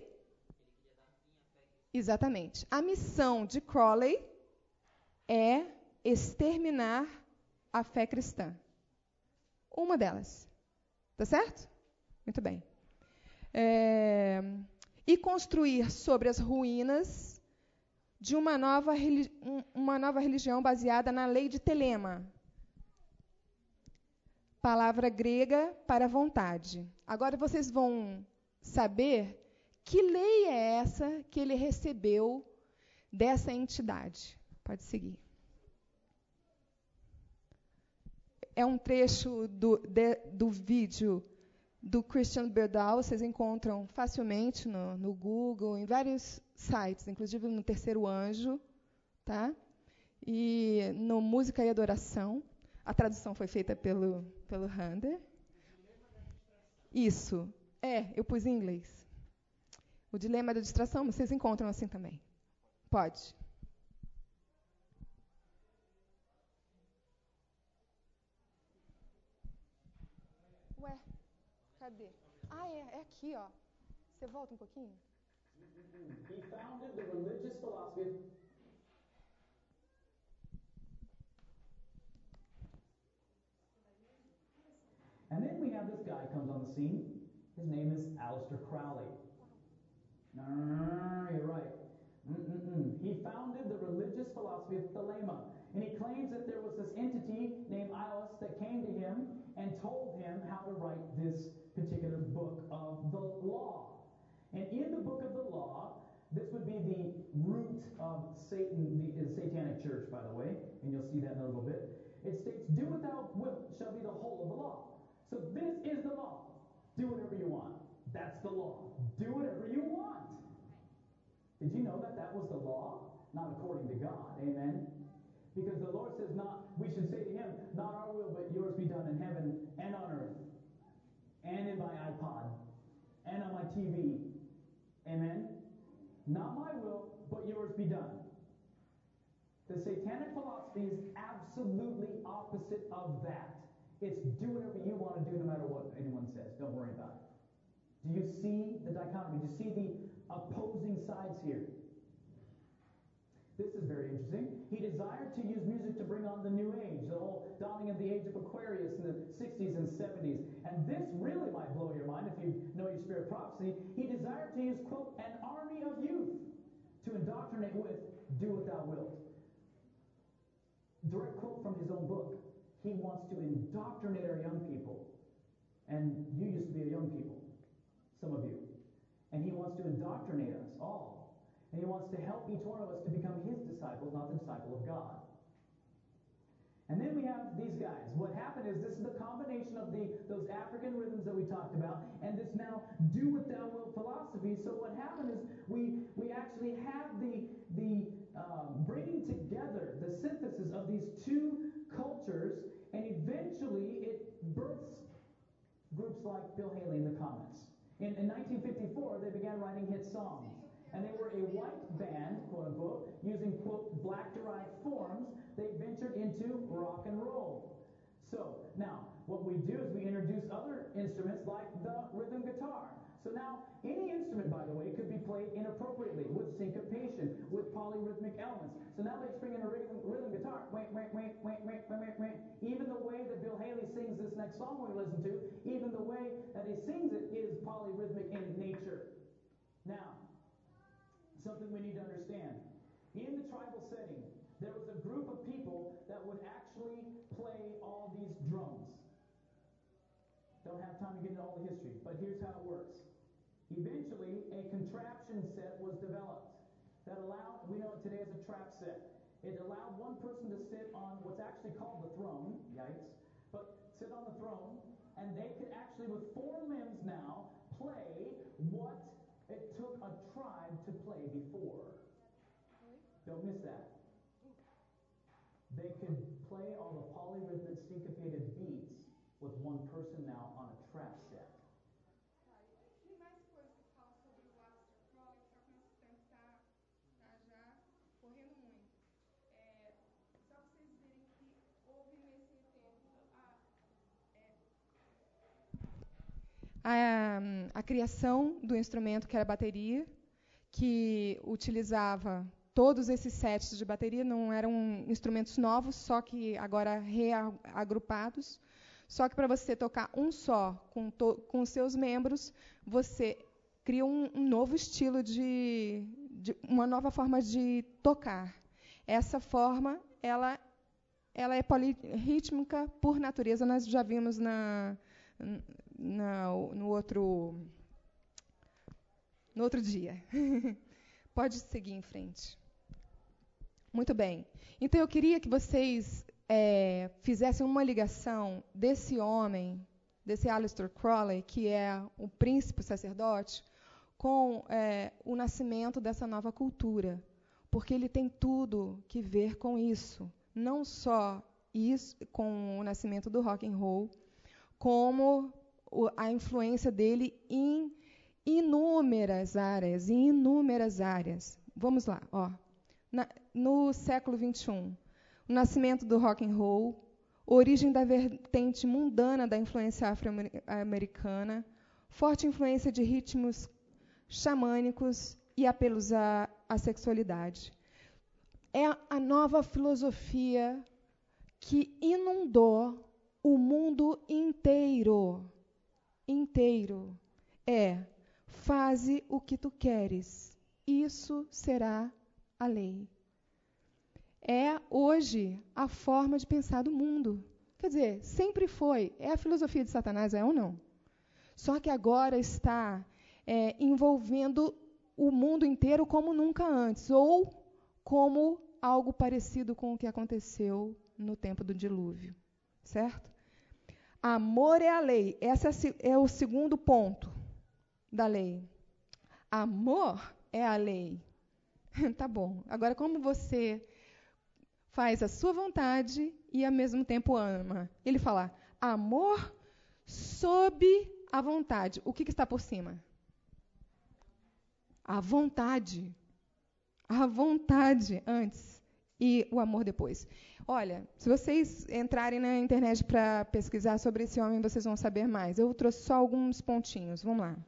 Exatamente. A missão de Crowley é exterminar a fé cristã. Uma delas. Tá certo? Muito bem. É, e construir sobre as ruínas de uma nova, uma nova religião baseada na lei de Telema. Palavra grega para vontade. Agora vocês vão saber que lei é essa que ele recebeu dessa entidade. Pode seguir. É um trecho do, de, do vídeo do Christian Birdal, vocês encontram facilmente no, no Google, em vários sites, inclusive no Terceiro Anjo, tá? E no Música e Adoração. A tradução foi feita pelo, pelo Hander. Isso. É, eu pus em inglês. O Dilema da Distração, vocês encontram assim também. Pode. Ué, cadê? Ah, é, é aqui, ó. Você volta um pouquinho? He founded the religious philosophy of... And then we have this guy comes on the scene. His name is Aleister Crowley. No, no, no, no, you're right. Mm-mm-mm. He founded the religious philosophy of Thelema. And he claims that there was this entity named Ios that came to him and told him how to write this particular book of the law. And in the book of the law, this would be the root of Satan, the, the Satanic Church, by the way, and you'll see that in a little bit. It states, do what thou wilt shall be the whole of the law. So this is the law. Do whatever you want. That's the law. Do whatever you want. Did you know that that was the law? Not according to God. Amen? Because the Lord says, not, we should say to him, not our will, but yours be done in heaven and on earth, and in my iPod, and on my T V. Amen? Not my will, but yours be done. The Satanic philosophy is absolutely opposite of that. It's do whatever you want to do no matter what anyone says. Don't worry about it. Do you see the dichotomy? Do you see the opposing sides here? This is very interesting. He desired to use music to bring on the new age, the whole dawning of the age of Aquarius in the sixties and seventies. And this really might blow your mind if you know your spirit prophecy. He desired to use, quote, an army of youth to indoctrinate with, do what thou wilt. Direct quote from his own book. He wants to indoctrinate our young people. And you used to be a young people, some of you. And he wants to indoctrinate us all. And he wants to help each one of us to become his disciples, not the disciple of God. And then we have these guys. What happened is this is the combination of the those African rhythms that we talked about and this now do what thou wilt philosophy. So what happened is we we actually have the the um, bringing together, the synthesis of these two cultures, and eventually it births groups like Bill Haley and the Comets. In, in nineteen fifty-four, they began writing hit songs. And they were a white band, quote unquote, using, quote, black-derived forms. They ventured into rock and roll. So, now, what we do is we introduce other instruments like the rhythm guitar. So now, any instrument, by the way, could be played inappropriately, with syncopation, with polyrhythmic elements. So now they just bring in a rhythm, rhythm guitar. Wait, wait, wait, wait, wait, wait, wait. Even the way that Bill Haley sings this next song we listen to, even the way that he sings it is polyrhythmic in nature. Now, something we need to understand. In the tribal setting, there was a group of people that would actually play all these drums. Don't have time to get into all the history, but here's how it works. Eventually, a contraption set was developed that allowed, we know it today as a trap set. It allowed one person to sit on what's actually called the throne, yikes, but sit on the throne, and they could actually, with four limbs now, play what it took a tribe to play before. Don't miss that. They could play all the polyrhythmic syncopated beats with one person now on a trap set. Tem mais coisas que falam sobre o Aleister Crowley, só que nosso tempo está tá já correndo muito. É, só para vocês verem que houve nesse tempo a, é, a, a criação do instrumento que era a bateria, que utilizava todos esses sets de bateria, não eram instrumentos novos, só que agora reagrupados. Só que para você tocar um só com, to, com os seus membros, você cria um, um novo estilo de, de, uma nova forma de tocar. Essa forma, ela, ela é polirrítmica por natureza. Nós já vimos na, na, no outro, no outro dia. Pode seguir em frente. Muito bem. Então eu queria que vocês É, fizessem uma ligação desse homem, desse Aleister Crowley, que é o príncipe sacerdote, com é, o nascimento dessa nova cultura, porque ele tem tudo que ver com isso, não só isso, com o nascimento do rock and roll, como o, a influência dele em inúmeras áreas, em inúmeras áreas. Vamos lá, ó. Na, no século vinte e um, o nascimento do rock and roll, origem da vertente mundana da influência afro-americana, forte influência de ritmos xamânicos e apelos à, à sexualidade. É a nova filosofia que inundou o mundo inteiro. Inteiro. É, faze o que tu queres, isso será a lei. É hoje a forma de pensar do mundo. Quer dizer, sempre foi. É a filosofia de Satanás, é ou não? Só que agora está é, envolvendo o mundo inteiro como nunca antes, ou como algo parecido com o que aconteceu no tempo do dilúvio. Certo? Amor é a lei. Esse é o segundo ponto da lei. Amor é a lei. Tá bom. Agora, como você faz a sua vontade e, ao mesmo tempo, ama? Ele fala, amor sob a vontade. O que, que está por cima? A vontade. A vontade antes e o amor depois. Olha, se vocês entrarem na internet para pesquisar sobre esse homem, vocês vão saber mais. Eu trouxe só alguns pontinhos. Vamos lá.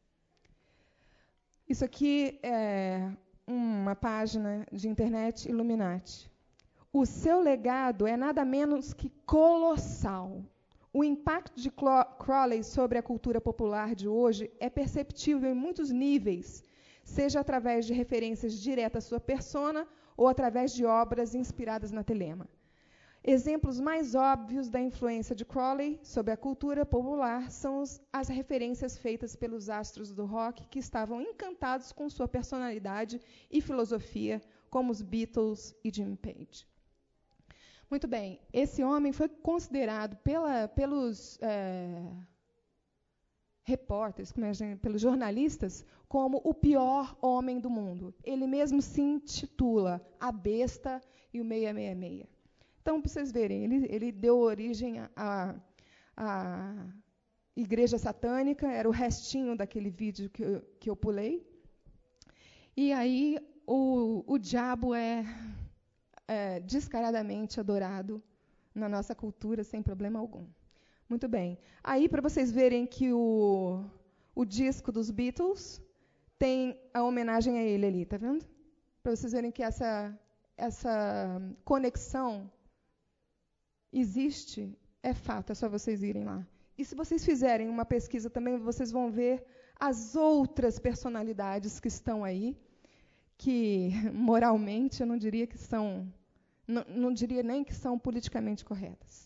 Isso aqui é uma página de internet Illuminati. O seu legado é nada menos que colossal. O impacto de Crowley sobre a cultura popular de hoje é perceptível em muitos níveis, seja através de referências diretas à sua persona ou através de obras inspiradas na telema. Exemplos mais óbvios da influência de Crowley sobre a cultura popular são os, as referências feitas pelos astros do rock que estavam encantados com sua personalidade e filosofia, como os Beatles e Jimmy Page. Muito bem, esse homem foi considerado pela, pelos é, repórteres, como é, pelos jornalistas, como o pior homem do mundo. Ele mesmo se intitula A Besta e o seiscentos e sessenta e seis. Então, para vocês verem, ele, ele deu origem à, à Igreja Satânica, era o restinho daquele vídeo que eu, que eu pulei. E aí o, o diabo é... É, descaradamente adorado na nossa cultura, sem problema algum. Muito bem. Aí, para vocês verem que o, o disco dos Beatles tem a homenagem a ele ali, tá vendo? Para vocês verem que essa, essa conexão existe, é fato, é só vocês irem lá. E se vocês fizerem uma pesquisa também, vocês vão ver as outras personalidades que estão aí, que moralmente eu não diria que são, não, não diria nem que são politicamente corretas.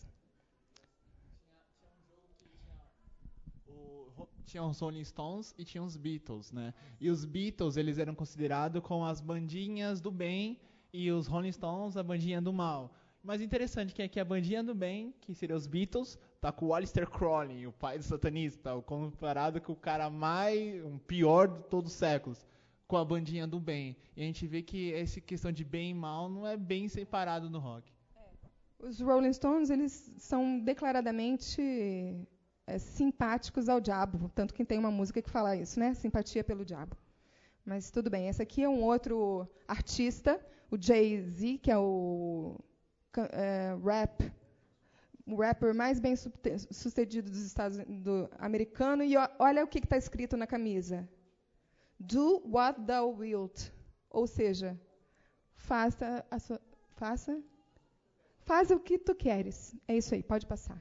Tinha os Rolling Stones e tinha os Beatles, né? E os Beatles, eles eram considerados como as bandinhas do bem e os Rolling Stones a bandinha do mal. Mas interessante que aqui a bandinha do bem, que seria os Beatles, tá com o Aleister Crowley, o pai do satanista, comparado com o cara mais, um pior de todos os séculos, com a bandinha do bem. E a gente vê que essa questão de bem e mal não é bem separado no rock. Os Rolling Stones, eles são declaradamente é, simpáticos ao diabo, tanto que tem uma música que fala isso, né? Simpatia pelo diabo. Mas tudo bem, esse aqui é um outro artista, o Jay-Z, que é o é, rap, o rapper mais bem sucedido dos Estados do americano, e olha o que está escrito na camisa. Do what thou wilt, ou seja, faça a sua, faça, faz o que tu queres. É isso aí, pode passar.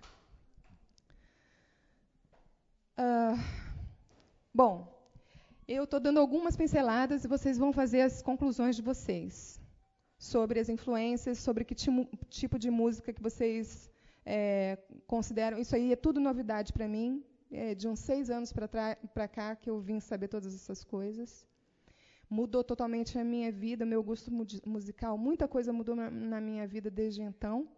Uh, bom, eu estou dando algumas pinceladas e vocês vão fazer as conclusões de vocês sobre as influências, sobre que tipo de música que vocês é, consideram. Isso aí é tudo novidade para mim. É de uns seis anos para cá que eu vim saber todas essas coisas. Mudou totalmente a minha vida, meu gosto musical. Muita coisa mudou na, na minha vida desde então.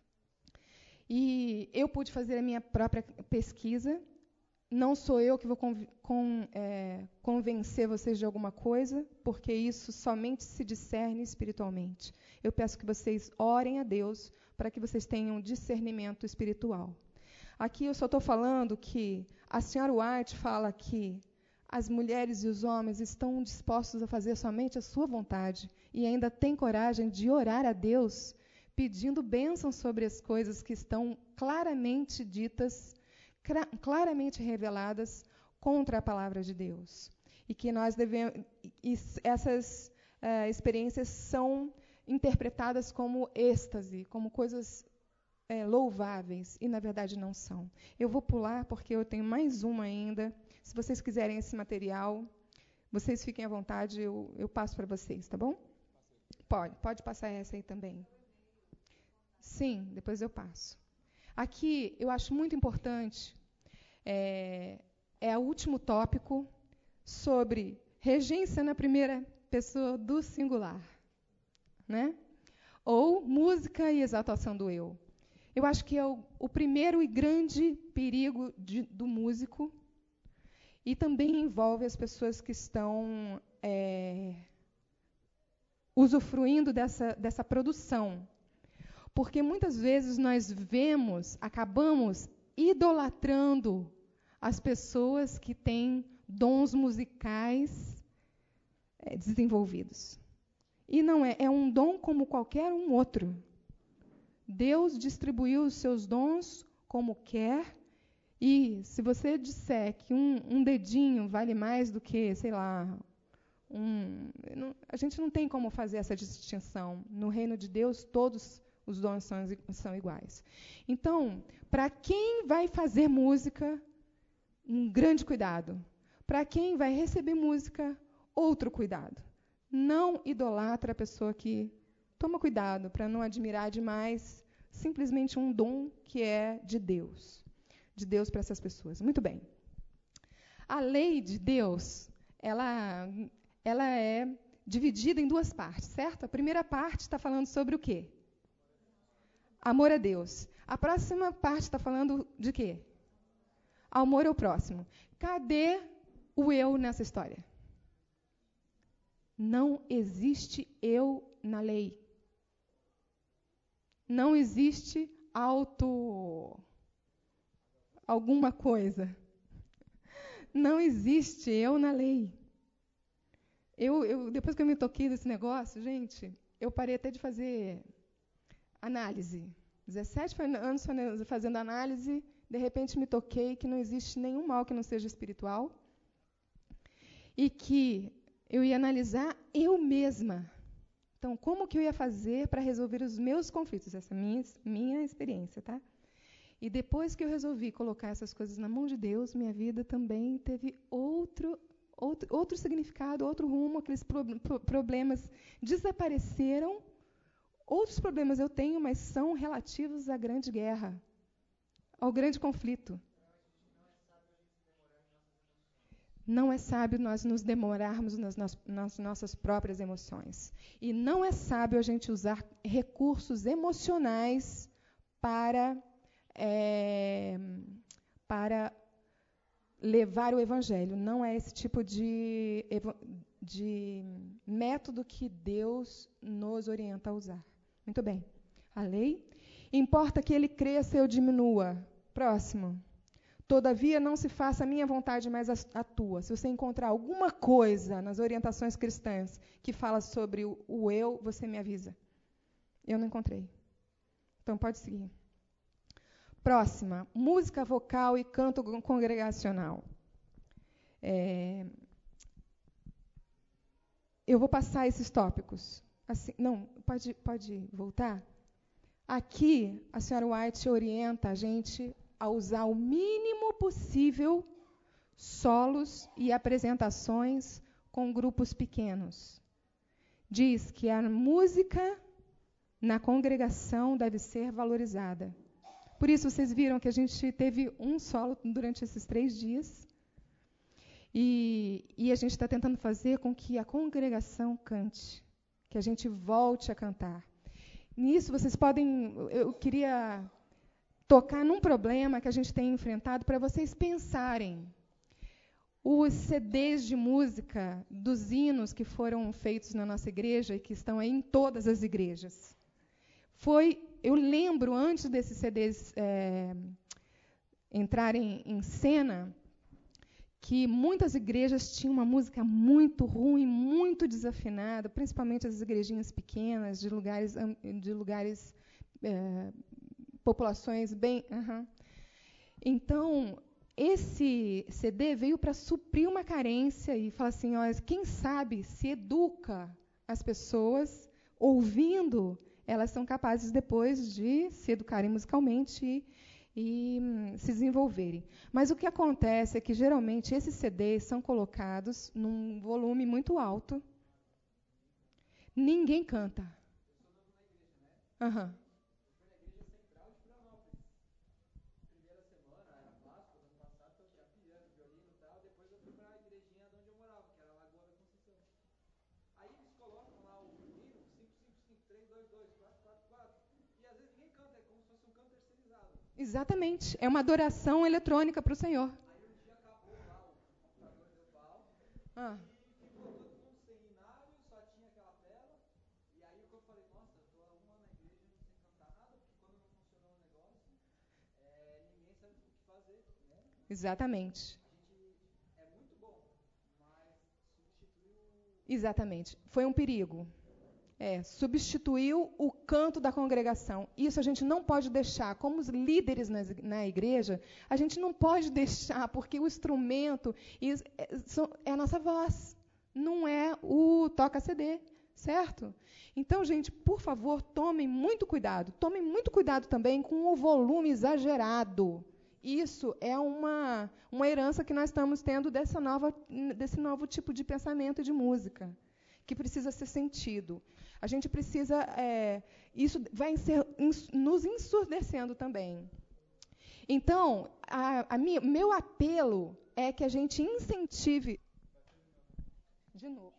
E eu pude fazer a minha própria pesquisa. Não sou eu que vou con, con, é, convencer vocês de alguma coisa, porque isso somente se discerne espiritualmente. Eu peço que vocês orem a Deus para que vocês tenham discernimento espiritual. Aqui eu só estou falando que a senhora White fala que as mulheres e os homens estão dispostos a fazer somente a sua vontade e ainda têm coragem de orar a Deus pedindo bênção sobre as coisas que estão claramente ditas, claramente reveladas contra a palavra de Deus. E que nós devemos, e essas uh, experiências são interpretadas como êxtase, como coisas é, louváveis, e na verdade não são. Eu vou pular porque eu tenho mais uma ainda. Se vocês quiserem esse material, vocês fiquem à vontade, eu, eu passo para vocês, tá bom? Pode, pode passar essa aí também. Sim, depois eu passo. Aqui, eu acho muito importante, é, é o último tópico sobre regência na primeira pessoa do singular, né? Ou música e exaltação do eu. Eu acho que é o, o primeiro e grande perigo de, do músico, e também envolve as pessoas que estão é, usufruindo dessa, dessa produção. Porque muitas vezes nós vemos, acabamos idolatrando as pessoas que têm dons musicais é, desenvolvidos. E não é, é um dom como qualquer um outro. Deus distribuiu os seus dons como quer, e se você disser que um, um dedinho vale mais do que, sei lá, um, não, a gente não tem como fazer essa distinção. No reino de Deus, todos os dons são, são iguais. Então, para quem vai fazer música, um grande cuidado. Para quem vai receber música, outro cuidado. Não idolatra a pessoa que... Toma cuidado para não admirar demais simplesmente um dom que é de Deus. De Deus para essas pessoas. Muito bem. A lei de Deus, ela, ela é dividida em duas partes, certo? A primeira parte está falando sobre o quê? Amor a Deus. A próxima parte está falando de quê? Amor ao próximo. Cadê o eu nessa história? Não existe eu na lei. Não existe auto... alguma coisa. Não existe eu na lei. Eu, eu, depois que eu me toquei desse negócio, gente, eu parei até de fazer... análise. dezessete anos fazendo análise, de repente me toquei que não existe nenhum mal que não seja espiritual e que eu ia analisar eu mesma. Então, como que eu ia fazer para resolver os meus conflitos? Essa é a minha, minha experiência, tá? E depois que eu resolvi colocar essas coisas na mão de Deus, minha vida também teve outro, outro, outro significado, outro rumo, aqueles pro, pro, problemas desapareceram. Outros problemas eu tenho, mas são relativos à grande guerra, ao grande conflito. Não é sábio nós nos demorarmos nas, nas, nas nossas próprias emoções. E não é sábio a gente usar recursos emocionais para, é, para levar o Evangelho. Não é esse tipo de, de método que Deus nos orienta a usar. Muito bem. A lei. Importa que ele cresça e eu diminua. Próximo. Todavia, não se faça a minha vontade, mas a, a tua. Se você encontrar alguma coisa nas orientações cristãs que fala sobre o, o eu, você me avisa. Eu não encontrei. Então, pode seguir. Próxima. Música vocal e canto congregacional. É, eu vou passar esses tópicos. Assim, não, pode, pode voltar? Aqui, a senhora White orienta a gente a usar o mínimo possível solos e apresentações com grupos pequenos. Diz que a música na congregação deve ser valorizada. Por isso, vocês viram que a gente teve um solo durante esses três dias. E, e a gente está tentando fazer com que a congregação cante, que a gente volte a cantar. Nisso, vocês podem... Eu queria tocar num problema que a gente tem enfrentado para vocês pensarem. Os C Ds de música dos hinos que foram feitos na nossa igreja e que estão aí em todas as igrejas. Foi, eu lembro, antes desses C Ds é, entrarem em cena, que muitas igrejas tinham uma música muito ruim, muito desafinada, principalmente as igrejinhas pequenas, de lugares, de lugares é, populações bem... Uh-huh. Então, esse C D veio para suprir uma carência e falar assim, ó, quem sabe se educa as pessoas, ouvindo, elas são capazes depois de se educarem musicalmente e, e hum, se desenvolverem. Mas o que acontece é que, geralmente, esses C Ds são colocados num volume muito alto. Ninguém canta. Aham. Uh-huh. Exatamente. É uma adoração eletrônica para o Senhor. Aí um dia acabou lá o computador deu pau ah. e ficou todo mundo sem inário, só tinha aquela tela. E aí eu falei, nossa, eu estou arrumando na igreja sem cantar nada, porque quando não funcionou o negócio, é, ninguém sabe o que fazer. Né? Exatamente. A gente é muito bom, mas substituiu... Exatamente. Foi um perigo. É, substituiu o canto da congregação. Isso a gente não pode deixar. Como os líderes na, na igreja, a gente não pode deixar, porque o instrumento é a nossa voz, não é o toca-C D, certo? Então, gente, por favor, tomem muito cuidado. Tomem muito cuidado também com o volume exagerado. Isso é uma, uma herança que nós estamos tendo dessa nova, desse novo tipo de pensamento e de música, que precisa ser sentido. A gente precisa... É, isso vai ser, ins, nos ensurdecendo também. Então, a, a minha, meu apelo é que a gente incentive... De novo.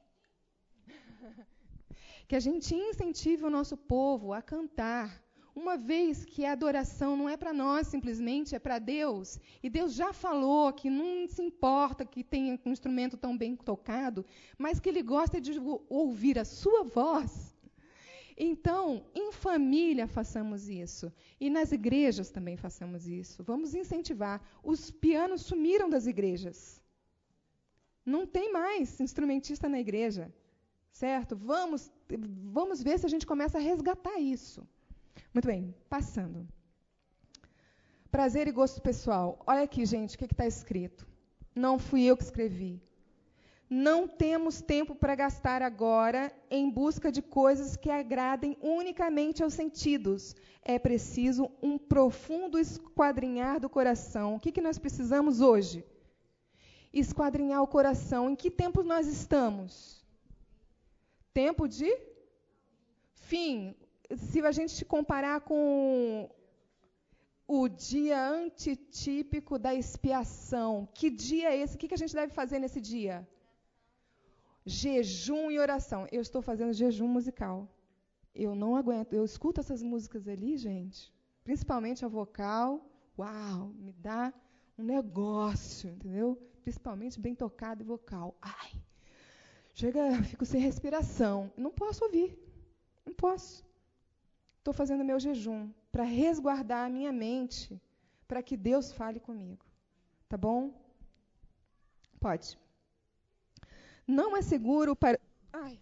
Que a gente incentive o nosso povo a cantar, uma vez que a adoração não é para nós simplesmente, é para Deus. E Deus já falou que não se importa que tenha um instrumento tão bem tocado, mas que Ele gosta de ouvir a sua voz. Então, em família façamos isso. E nas igrejas também façamos isso. Vamos incentivar. Os pianos sumiram das igrejas. Não tem mais instrumentista na igreja. Certo? Vamos, vamos ver se a gente começa a resgatar isso. Muito bem, passando. Prazer e gosto pessoal. Olha aqui, gente, o que está escrito. Não fui eu que escrevi. Não temos tempo para gastar agora em busca de coisas que agradem unicamente aos sentidos. É preciso um profundo esquadrinhar do coração. O que, que nós precisamos hoje? Esquadrinhar o coração. Em que tempo nós estamos? Tempo de fim. Se a gente comparar com o dia antitípico da expiação. Que dia é esse? O que a gente deve fazer nesse dia? Jejum e oração. Eu estou fazendo jejum musical. Eu não aguento. Eu escuto essas músicas ali, gente, principalmente a vocal. Uau, me dá um negócio, entendeu? Principalmente bem tocado e vocal. Ai, chega, fico sem respiração. Não posso ouvir. Não posso. Estou fazendo meu jejum para resguardar a minha mente, para que Deus fale comigo. Tá bom? Pode. Não é seguro para... Ai.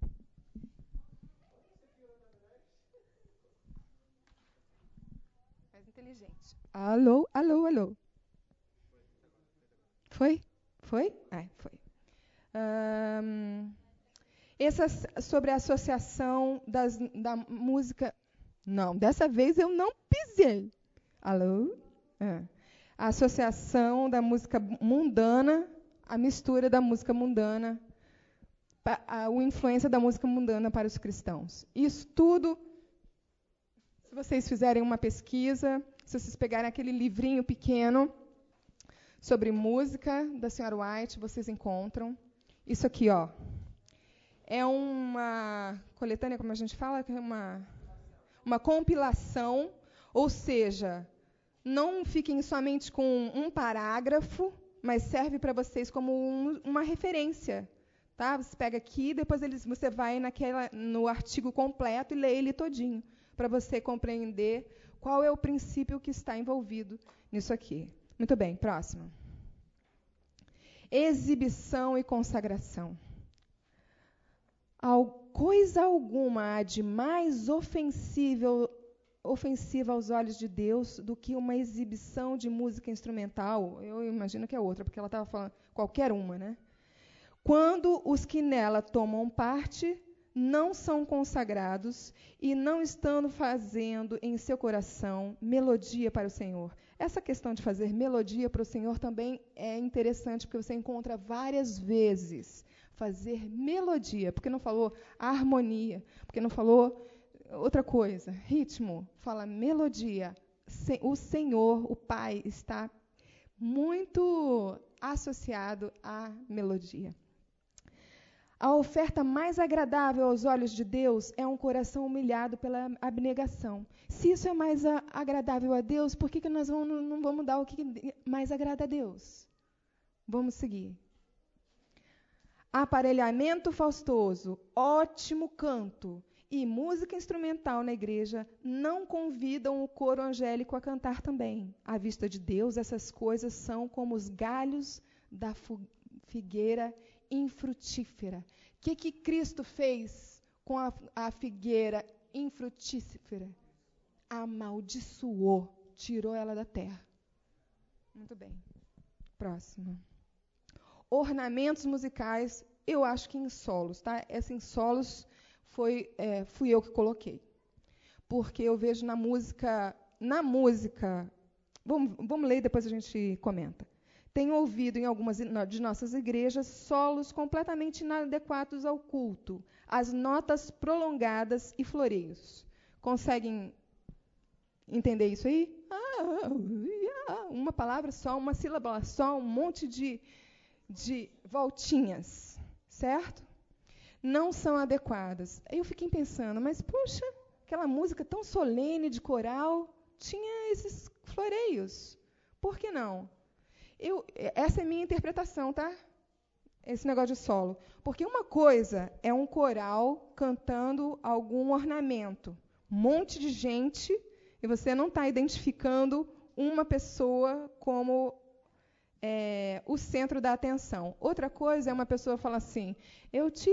Mais inteligente. Alô, alô, alô. Foi? Foi? Ai, foi. Um, essa sobre a associação das, da música... Não, dessa vez eu não pisei. Alô? É. A associação da música mundana, a mistura da música mundana, a, a influência da música mundana para os cristãos. Isso tudo, se vocês fizerem uma pesquisa, se vocês pegarem aquele livrinho pequeno sobre música da senhora White, vocês encontram. Isso aqui, ó, é uma coletânea, como a gente fala, uma... uma compilação, ou seja, não fiquem somente com um parágrafo, mas serve para vocês como um, uma referência. Tá? Você pega aqui, depois eles, você vai naquela, no artigo completo e lê ele todinho, para você compreender qual é o princípio que está envolvido nisso aqui. Muito bem, próximo. Exibição e consagração. Ao coisa alguma há de mais ofensível, ofensiva aos olhos de Deus do que uma exibição de música instrumental. Eu imagino que é outra, porque ela estava falando qualquer uma, né? Quando os que nela tomam parte não são consagrados e não estão fazendo em seu coração melodia para o Senhor. Essa questão de fazer melodia para o Senhor também é interessante, porque você encontra várias vezes fazer melodia, porque não falou harmonia, porque não falou outra coisa, ritmo, fala melodia. O Senhor, o Pai, está muito associado à melodia. A oferta mais agradável aos olhos de Deus é um coração humilhado pela abnegação. Se isso é mais a, agradável a Deus, por que, que nós vamos, não vamos dar o que mais agrada a Deus? Vamos seguir. Aparelhamento faustoso, ótimo canto e música instrumental na igreja não convidam o coro angélico a cantar também. À vista de Deus, essas coisas são como os galhos da figueira infrutífera. O que, que Cristo fez com a, a figueira infrutífera? Amaldiçoou, tirou ela da terra. Muito bem. Próximo. Ornamentos musicais, eu acho que em solos, tá? Essa em solos foi, é, fui eu que coloquei. Porque eu vejo na música, na música, vamos, vamos ler e depois a gente comenta. Tenho ouvido em algumas de nossas igrejas solos completamente inadequados ao culto, as notas prolongadas e floreios. Conseguem entender isso aí? Ah, uma palavra só, uma sílaba só, um monte de, de voltinhas, certo? Não são adequadas. Eu fiquei pensando, mas, puxa, aquela música tão solene de coral tinha esses floreios. Por que não? Eu, essa é a minha interpretação, tá? Esse negócio de solo. Porque uma coisa é um coral cantando algum ornamento. Um monte de gente, e você não está identificando uma pessoa como é, o centro da atenção. Outra coisa é uma pessoa falar assim, eu te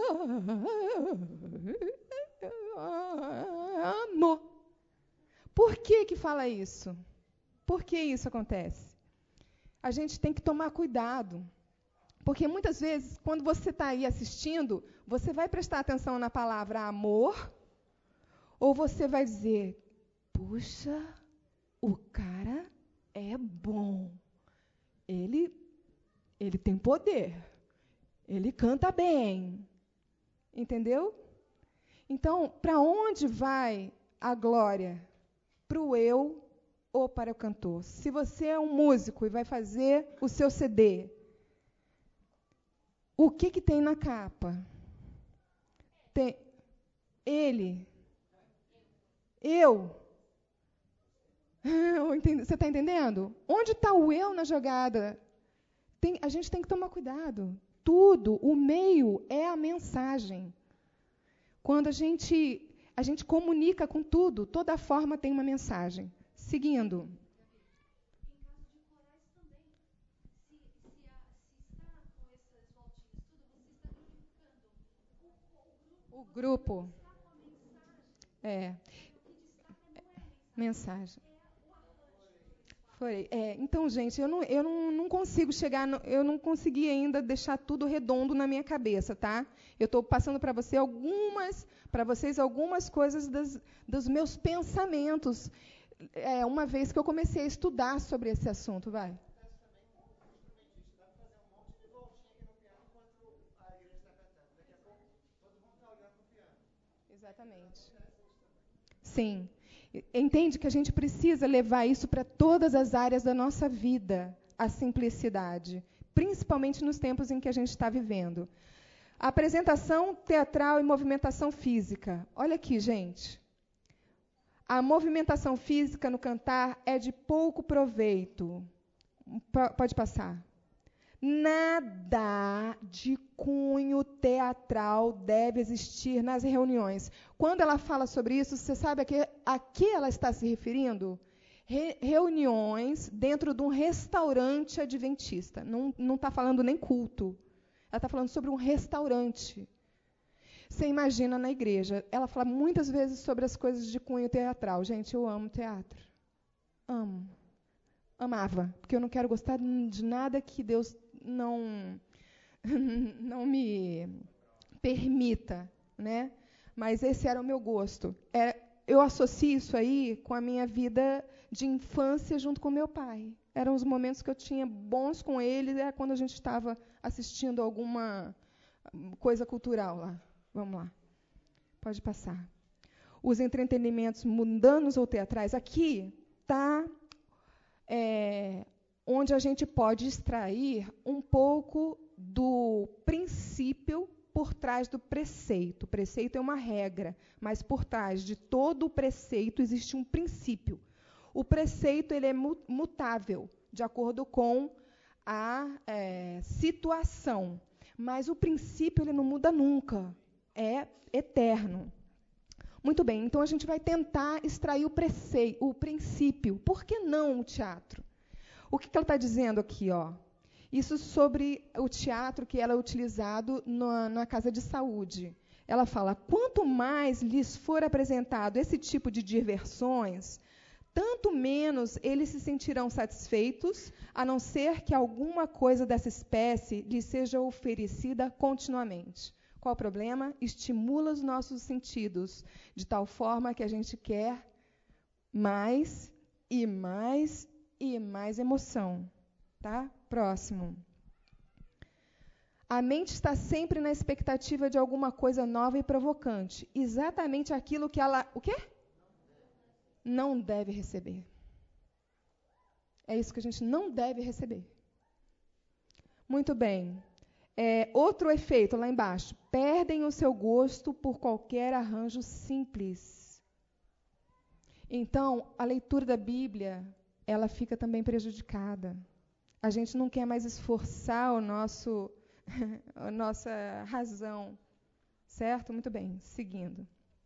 amo. Por que que fala isso? Por que isso acontece? A gente tem que tomar cuidado. Porque muitas vezes, quando você está aí assistindo, você vai prestar atenção na palavra amor, ou você vai dizer, puxa, o cara é bom. Ele, ele tem poder. Ele canta bem. Entendeu? Então, para onde vai a glória? Para o eu ou para o cantor. Se você é um músico e vai fazer o seu C D, o que, que tem na capa? Tem ele, eu. Você está entendendo? Onde está o eu na jogada? Tem, a gente tem que tomar cuidado. Tudo, o meio é a mensagem. Quando a gente, a gente comunica com tudo, toda forma tem uma mensagem. Seguindo. O grupo. É. Mensagem. Foi. É, então, gente, eu não, eu não, não consigo chegar, no, eu não consegui ainda deixar tudo redondo na minha cabeça, tá? Eu estou passando para você algumas, para vocês algumas coisas das, dos meus pensamentos, é, uma vez que eu comecei a estudar sobre esse assunto, vai. Exatamente. Sim. Entende que a gente precisa levar isso para todas as áreas da nossa vida, a simplicidade, principalmente nos tempos em que a gente está vivendo. A apresentação teatral e movimentação física. Olha aqui, gente. A movimentação física no cantar é de pouco proveito. P- pode passar. Nada de cunho teatral deve existir nas reuniões. Quando ela fala sobre isso, você sabe a que, a que ela está se referindo? Re, reuniões dentro de um restaurante adventista. Não está falando nem culto. Ela está falando sobre um restaurante. Você imagina na igreja. Ela fala muitas vezes sobre as coisas de cunho teatral. Gente, eu amo teatro. Amo. Amava. Porque eu não quero gostar de nada que Deus não, não me permita, né? Mas esse era o meu gosto. É, eu associo isso aí com a minha vida de infância junto com meu pai. Eram os momentos que eu tinha bons com ele, era quando a gente estava assistindo alguma coisa cultural lá. Vamos lá. Pode passar. Os entretenimentos mundanos ou teatrais. Aqui está... É, onde a gente pode extrair um pouco do princípio por trás do preceito. O preceito é uma regra, mas por trás de todo o preceito existe um princípio. O preceito ele é mutável, de acordo com a é, situação, mas o princípio ele não muda nunca, é eterno. Muito bem, então a gente vai tentar extrair o preceito, o princípio. Por que não o teatro? O que, que ela está dizendo aqui? Ó? Isso sobre o teatro que ela é utilizado na, na casa de saúde. Ela fala, quanto mais lhes for apresentado esse tipo de diversões, tanto menos eles se sentirão satisfeitos, a não ser que alguma coisa dessa espécie lhes seja oferecida continuamente. Qual o problema? Estimula os nossos sentidos, de tal forma que a gente quer mais e mais e mais emoção. Tá? Próximo. A mente está sempre na expectativa de alguma coisa nova e provocante. Exatamente aquilo que ela... O quê? Não deve receber. É isso que a gente não deve receber. Muito bem. É, outro efeito lá embaixo. Perdem o seu gosto por qualquer arranjo simples. Então, a leitura da Bíblia, ela fica também prejudicada. A gente não quer mais esforçar o nosso, a nossa razão. Certo? Muito bem. Seguindo.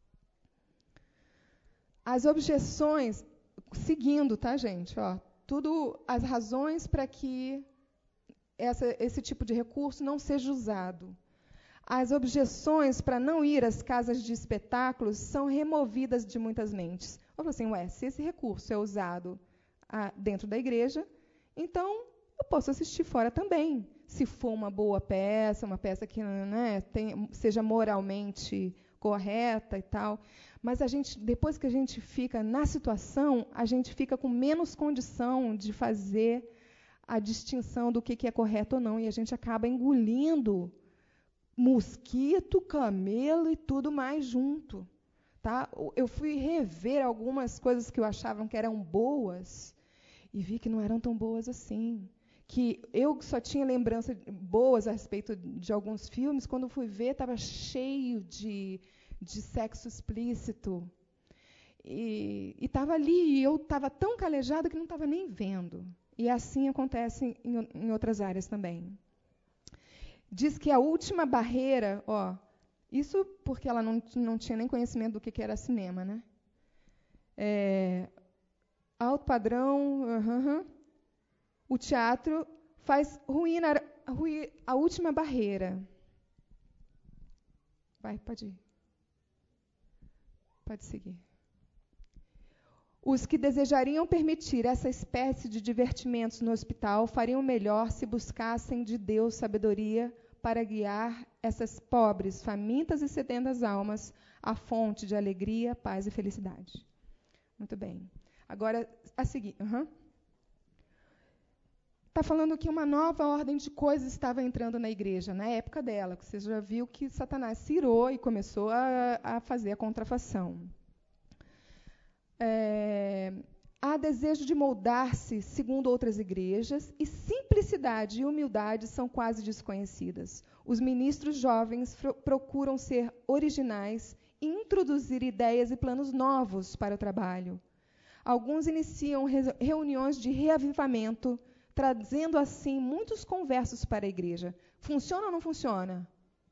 As objeções, seguindo, tá, gente? Ó, tudo, as razões para que essa, esse tipo de recurso não seja usado. As objeções para não ir às casas de espetáculos são removidas de muitas mentes. Eu falo assim, ué, se esse recurso é usado ah, dentro da igreja, então eu posso assistir fora também. Se for uma boa peça, uma peça que né, tem, seja moralmente correta e tal. Mas a gente, depois que a gente fica na situação, a gente fica com menos condição de fazer a distinção do que, que é correto ou não. E a gente acaba engolindo mosquito, camelo e tudo mais junto. Tá? Eu fui rever algumas coisas que eu achava que eram boas e vi que não eram tão boas assim. Que eu só tinha lembranças boas a respeito de alguns filmes, quando fui ver, estava cheio de, de sexo explícito. E estava ali, e eu estava tão calejada que não estava nem vendo. E assim acontece em, em outras áreas também. Diz que a última barreira, ó, isso porque ela não, não tinha nem conhecimento do que, que era cinema, né? É, alto padrão, uhum, o teatro faz ruína a última barreira. Vai, pode ir. Pode seguir. Os que desejariam permitir essa espécie de divertimentos no hospital fariam melhor se buscassem de Deus sabedoria para guiar essas pobres, famintas e sedentas almas à fonte de alegria, paz e felicidade. Muito bem. Agora, a seguir. Uhum. Está falando que uma nova ordem de coisas estava entrando na igreja, na época dela. Você já viu que Satanás se irou e começou a, a fazer a contrafação. É, há desejo de moldar-se segundo outras igrejas, e simplicidade e humildade são quase desconhecidas. Os ministros jovens procuram ser originais e introduzir ideias e planos novos para o trabalho. Alguns iniciam re- reuniões de reavivamento, trazendo assim muitos conversos para a igreja. Funciona ou não funciona?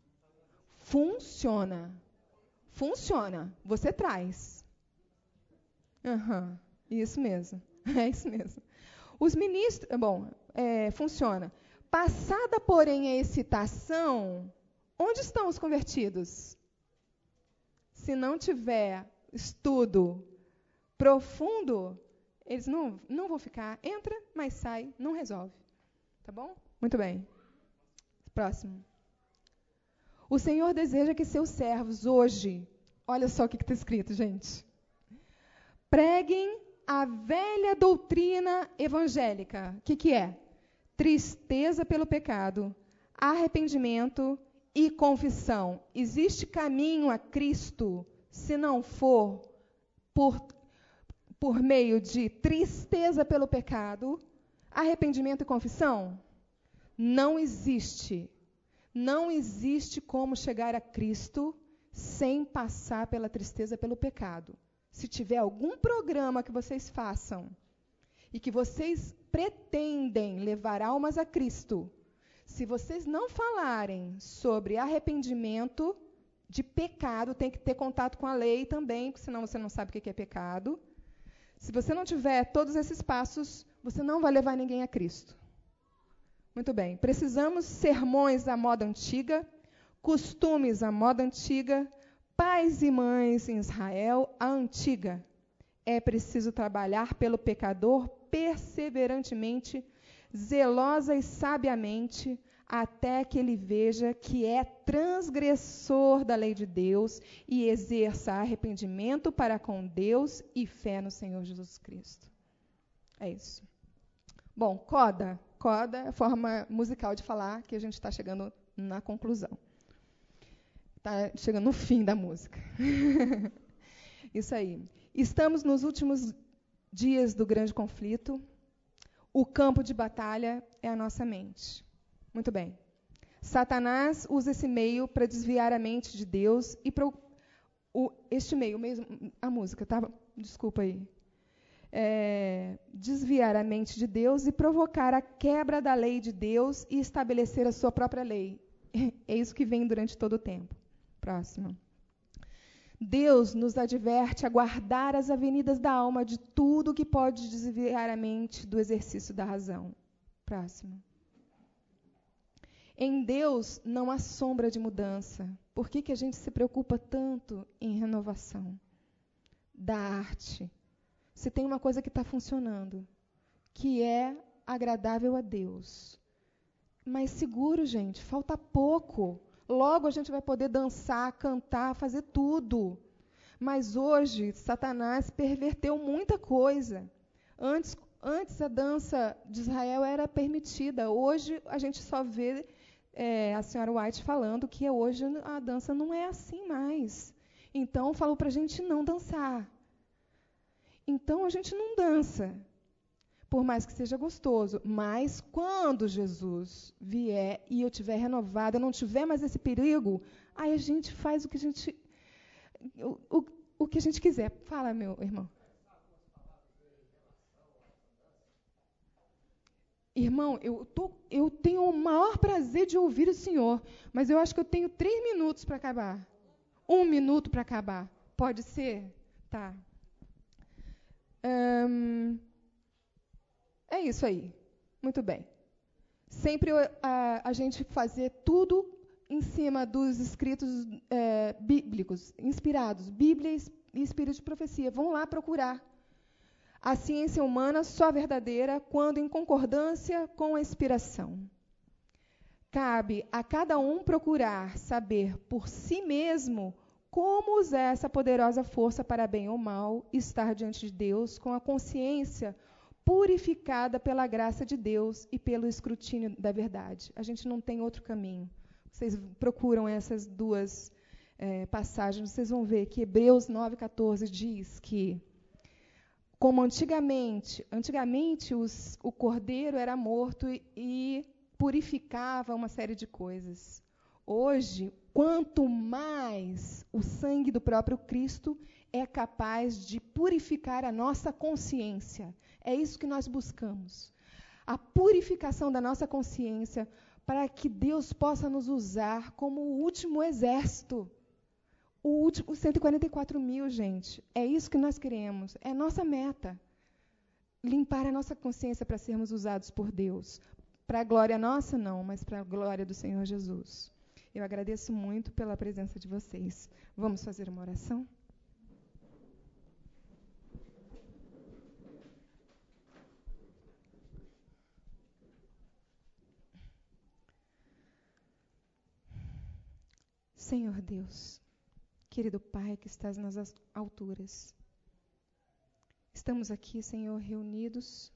Funciona. Funciona. Você traz. Uhum. Isso mesmo. É isso mesmo. Os ministros... Bom, é, funciona. Passada, porém, a excitação, onde estão os convertidos? Se não tiver estudo profundo, eles não, não vão ficar. Entra, mas sai, não resolve. Tá bom? Muito bem. Próximo. O Senhor deseja que seus servos hoje... Olha só o que está escrito, gente. Preguem a velha doutrina evangélica. O que, que é? Tristeza pelo pecado, arrependimento e confissão. Existe caminho a Cristo se não for por, por meio de tristeza pelo pecado, arrependimento e confissão? Não existe. Não existe como chegar a Cristo sem passar pela tristeza pelo pecado. Se tiver algum programa que vocês façam e que vocês pretendem levar almas a Cristo, se vocês não falarem sobre arrependimento de pecado, tem que ter contato com a lei também, porque senão você não sabe o que é pecado. Se você não tiver todos esses passos, você não vai levar ninguém a Cristo. Muito bem. Precisamos sermões à moda antiga, costumes à moda antiga, pais e mães em Israel, a antiga. É preciso trabalhar pelo pecador perseverantemente, zelosa e sabiamente, até que ele veja que é transgressor da lei de Deus e exerça arrependimento para com Deus e fé no Senhor Jesus Cristo. É isso. Bom, coda. Coda é a forma musical de falar que a gente está chegando na conclusão. Está chegando no fim da música. Isso aí. Estamos nos últimos dias do grande conflito. O campo de batalha é a nossa mente. Muito bem. Satanás usa esse meio para desviar a mente de Deus e pro, o, este meio, mesmo, a música, tá? Desculpa aí. É, desviar a mente de Deus e provocar a quebra da lei de Deus e estabelecer a sua própria lei. É isso que vem durante todo o tempo. Próximo. Deus nos adverte a guardar as avenidas da alma de tudo que pode desviar a mente do exercício da razão. Próximo. Em Deus não há sombra de mudança. Por que, que a gente se preocupa tanto em renovação da arte? Se tem uma coisa que está funcionando, que é agradável a Deus. Mas seguro, gente, falta pouco. Logo a gente vai poder dançar, cantar, fazer tudo. Mas hoje, Satanás perverteu muita coisa. Antes, antes a dança de Israel era permitida. Hoje a gente só vê é, a senhora White falando que hoje a dança não é assim mais. Então, falou para a gente não dançar. Então, a gente não dança, por mais que seja gostoso. Mas, quando Jesus vier e eu estiver renovada, não tiver mais esse perigo, aí a gente faz o que a gente, o, o, o que a gente quiser. Fala, meu irmão. Irmão, eu, tô, eu tenho o maior prazer de ouvir o Senhor, mas eu acho que eu tenho três minutos para acabar. Um minuto para acabar. Pode ser? Tá. Hum, é isso aí. Muito bem. Sempre a, a gente fazer tudo em cima dos escritos é, bíblicos, inspirados. Bíblia e Espírito de Profecia. Vão lá procurar. A ciência humana só verdadeira quando em concordância com a inspiração. Cabe a cada um procurar saber por si mesmo como usar essa poderosa força para bem ou mal, estar diante de Deus com a consciência purificada pela graça de Deus e pelo escrutínio da verdade. A gente não tem outro caminho. Vocês procuram essas duas é, passagens, vocês vão ver que Hebreus nove, catorze diz que como antigamente, antigamente os, o cordeiro era morto e, e purificava uma série de coisas. Hoje, quanto mais o sangue do próprio Cristo é capaz de purificar a nossa consciência. É isso que nós buscamos. A purificação da nossa consciência para que Deus possa nos usar como o último exército. O último, cento e quarenta e quatro mil, gente. É isso que nós queremos. É nossa meta. Limpar a nossa consciência para sermos usados por Deus. Para a glória nossa, não, mas para a glória do Senhor Jesus. Eu agradeço muito pela presença de vocês. Vamos fazer uma oração? Senhor Deus, querido Pai que estás nas alturas, estamos aqui, Senhor, reunidos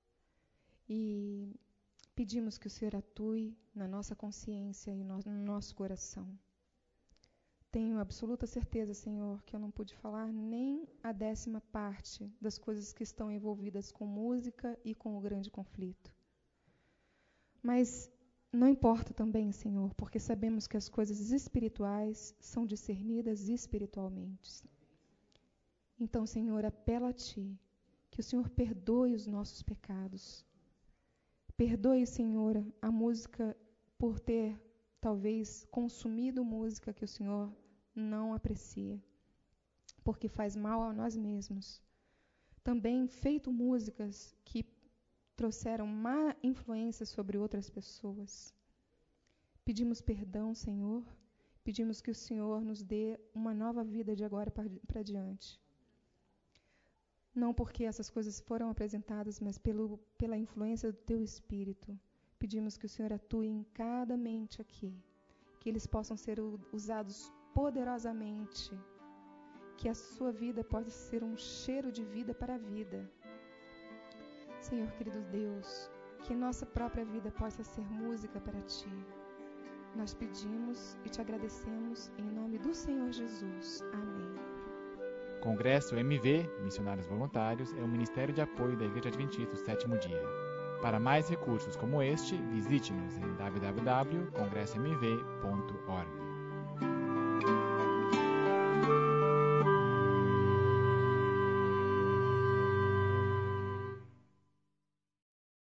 e pedimos que o Senhor atue na nossa consciência e no nosso coração. Tenho absoluta certeza, Senhor, que eu não pude falar nem a décima parte das coisas que estão envolvidas com música e com o grande conflito. Mas não importa também, Senhor, porque sabemos que as coisas espirituais são discernidas espiritualmente. Então, Senhor, apelo a Ti, que o Senhor perdoe os nossos pecados. Perdoe, Senhor, a música por ter, talvez, consumido música que o Senhor não aprecia, porque faz mal a nós mesmos. Também feito músicas que trouxeram má influência sobre outras pessoas. Pedimos perdão, Senhor. Pedimos que o Senhor nos dê uma nova vida de agora para diante. Não porque essas coisas foram apresentadas, mas pelo, pela influência do Teu Espírito. Pedimos que o Senhor atue em cada mente aqui, que eles possam ser usados poderosamente, que a sua vida possa ser um cheiro de vida para a vida. Senhor, querido Deus, que nossa própria vida possa ser música para Ti. Nós pedimos e Te agradecemos em nome do Senhor Jesus. Amém. Congresso M V, Missionários Voluntários, é um ministério de apoio da Igreja Adventista do Sétimo Dia. Para mais recursos como este, visite-nos em w w w ponto congresso m v ponto org.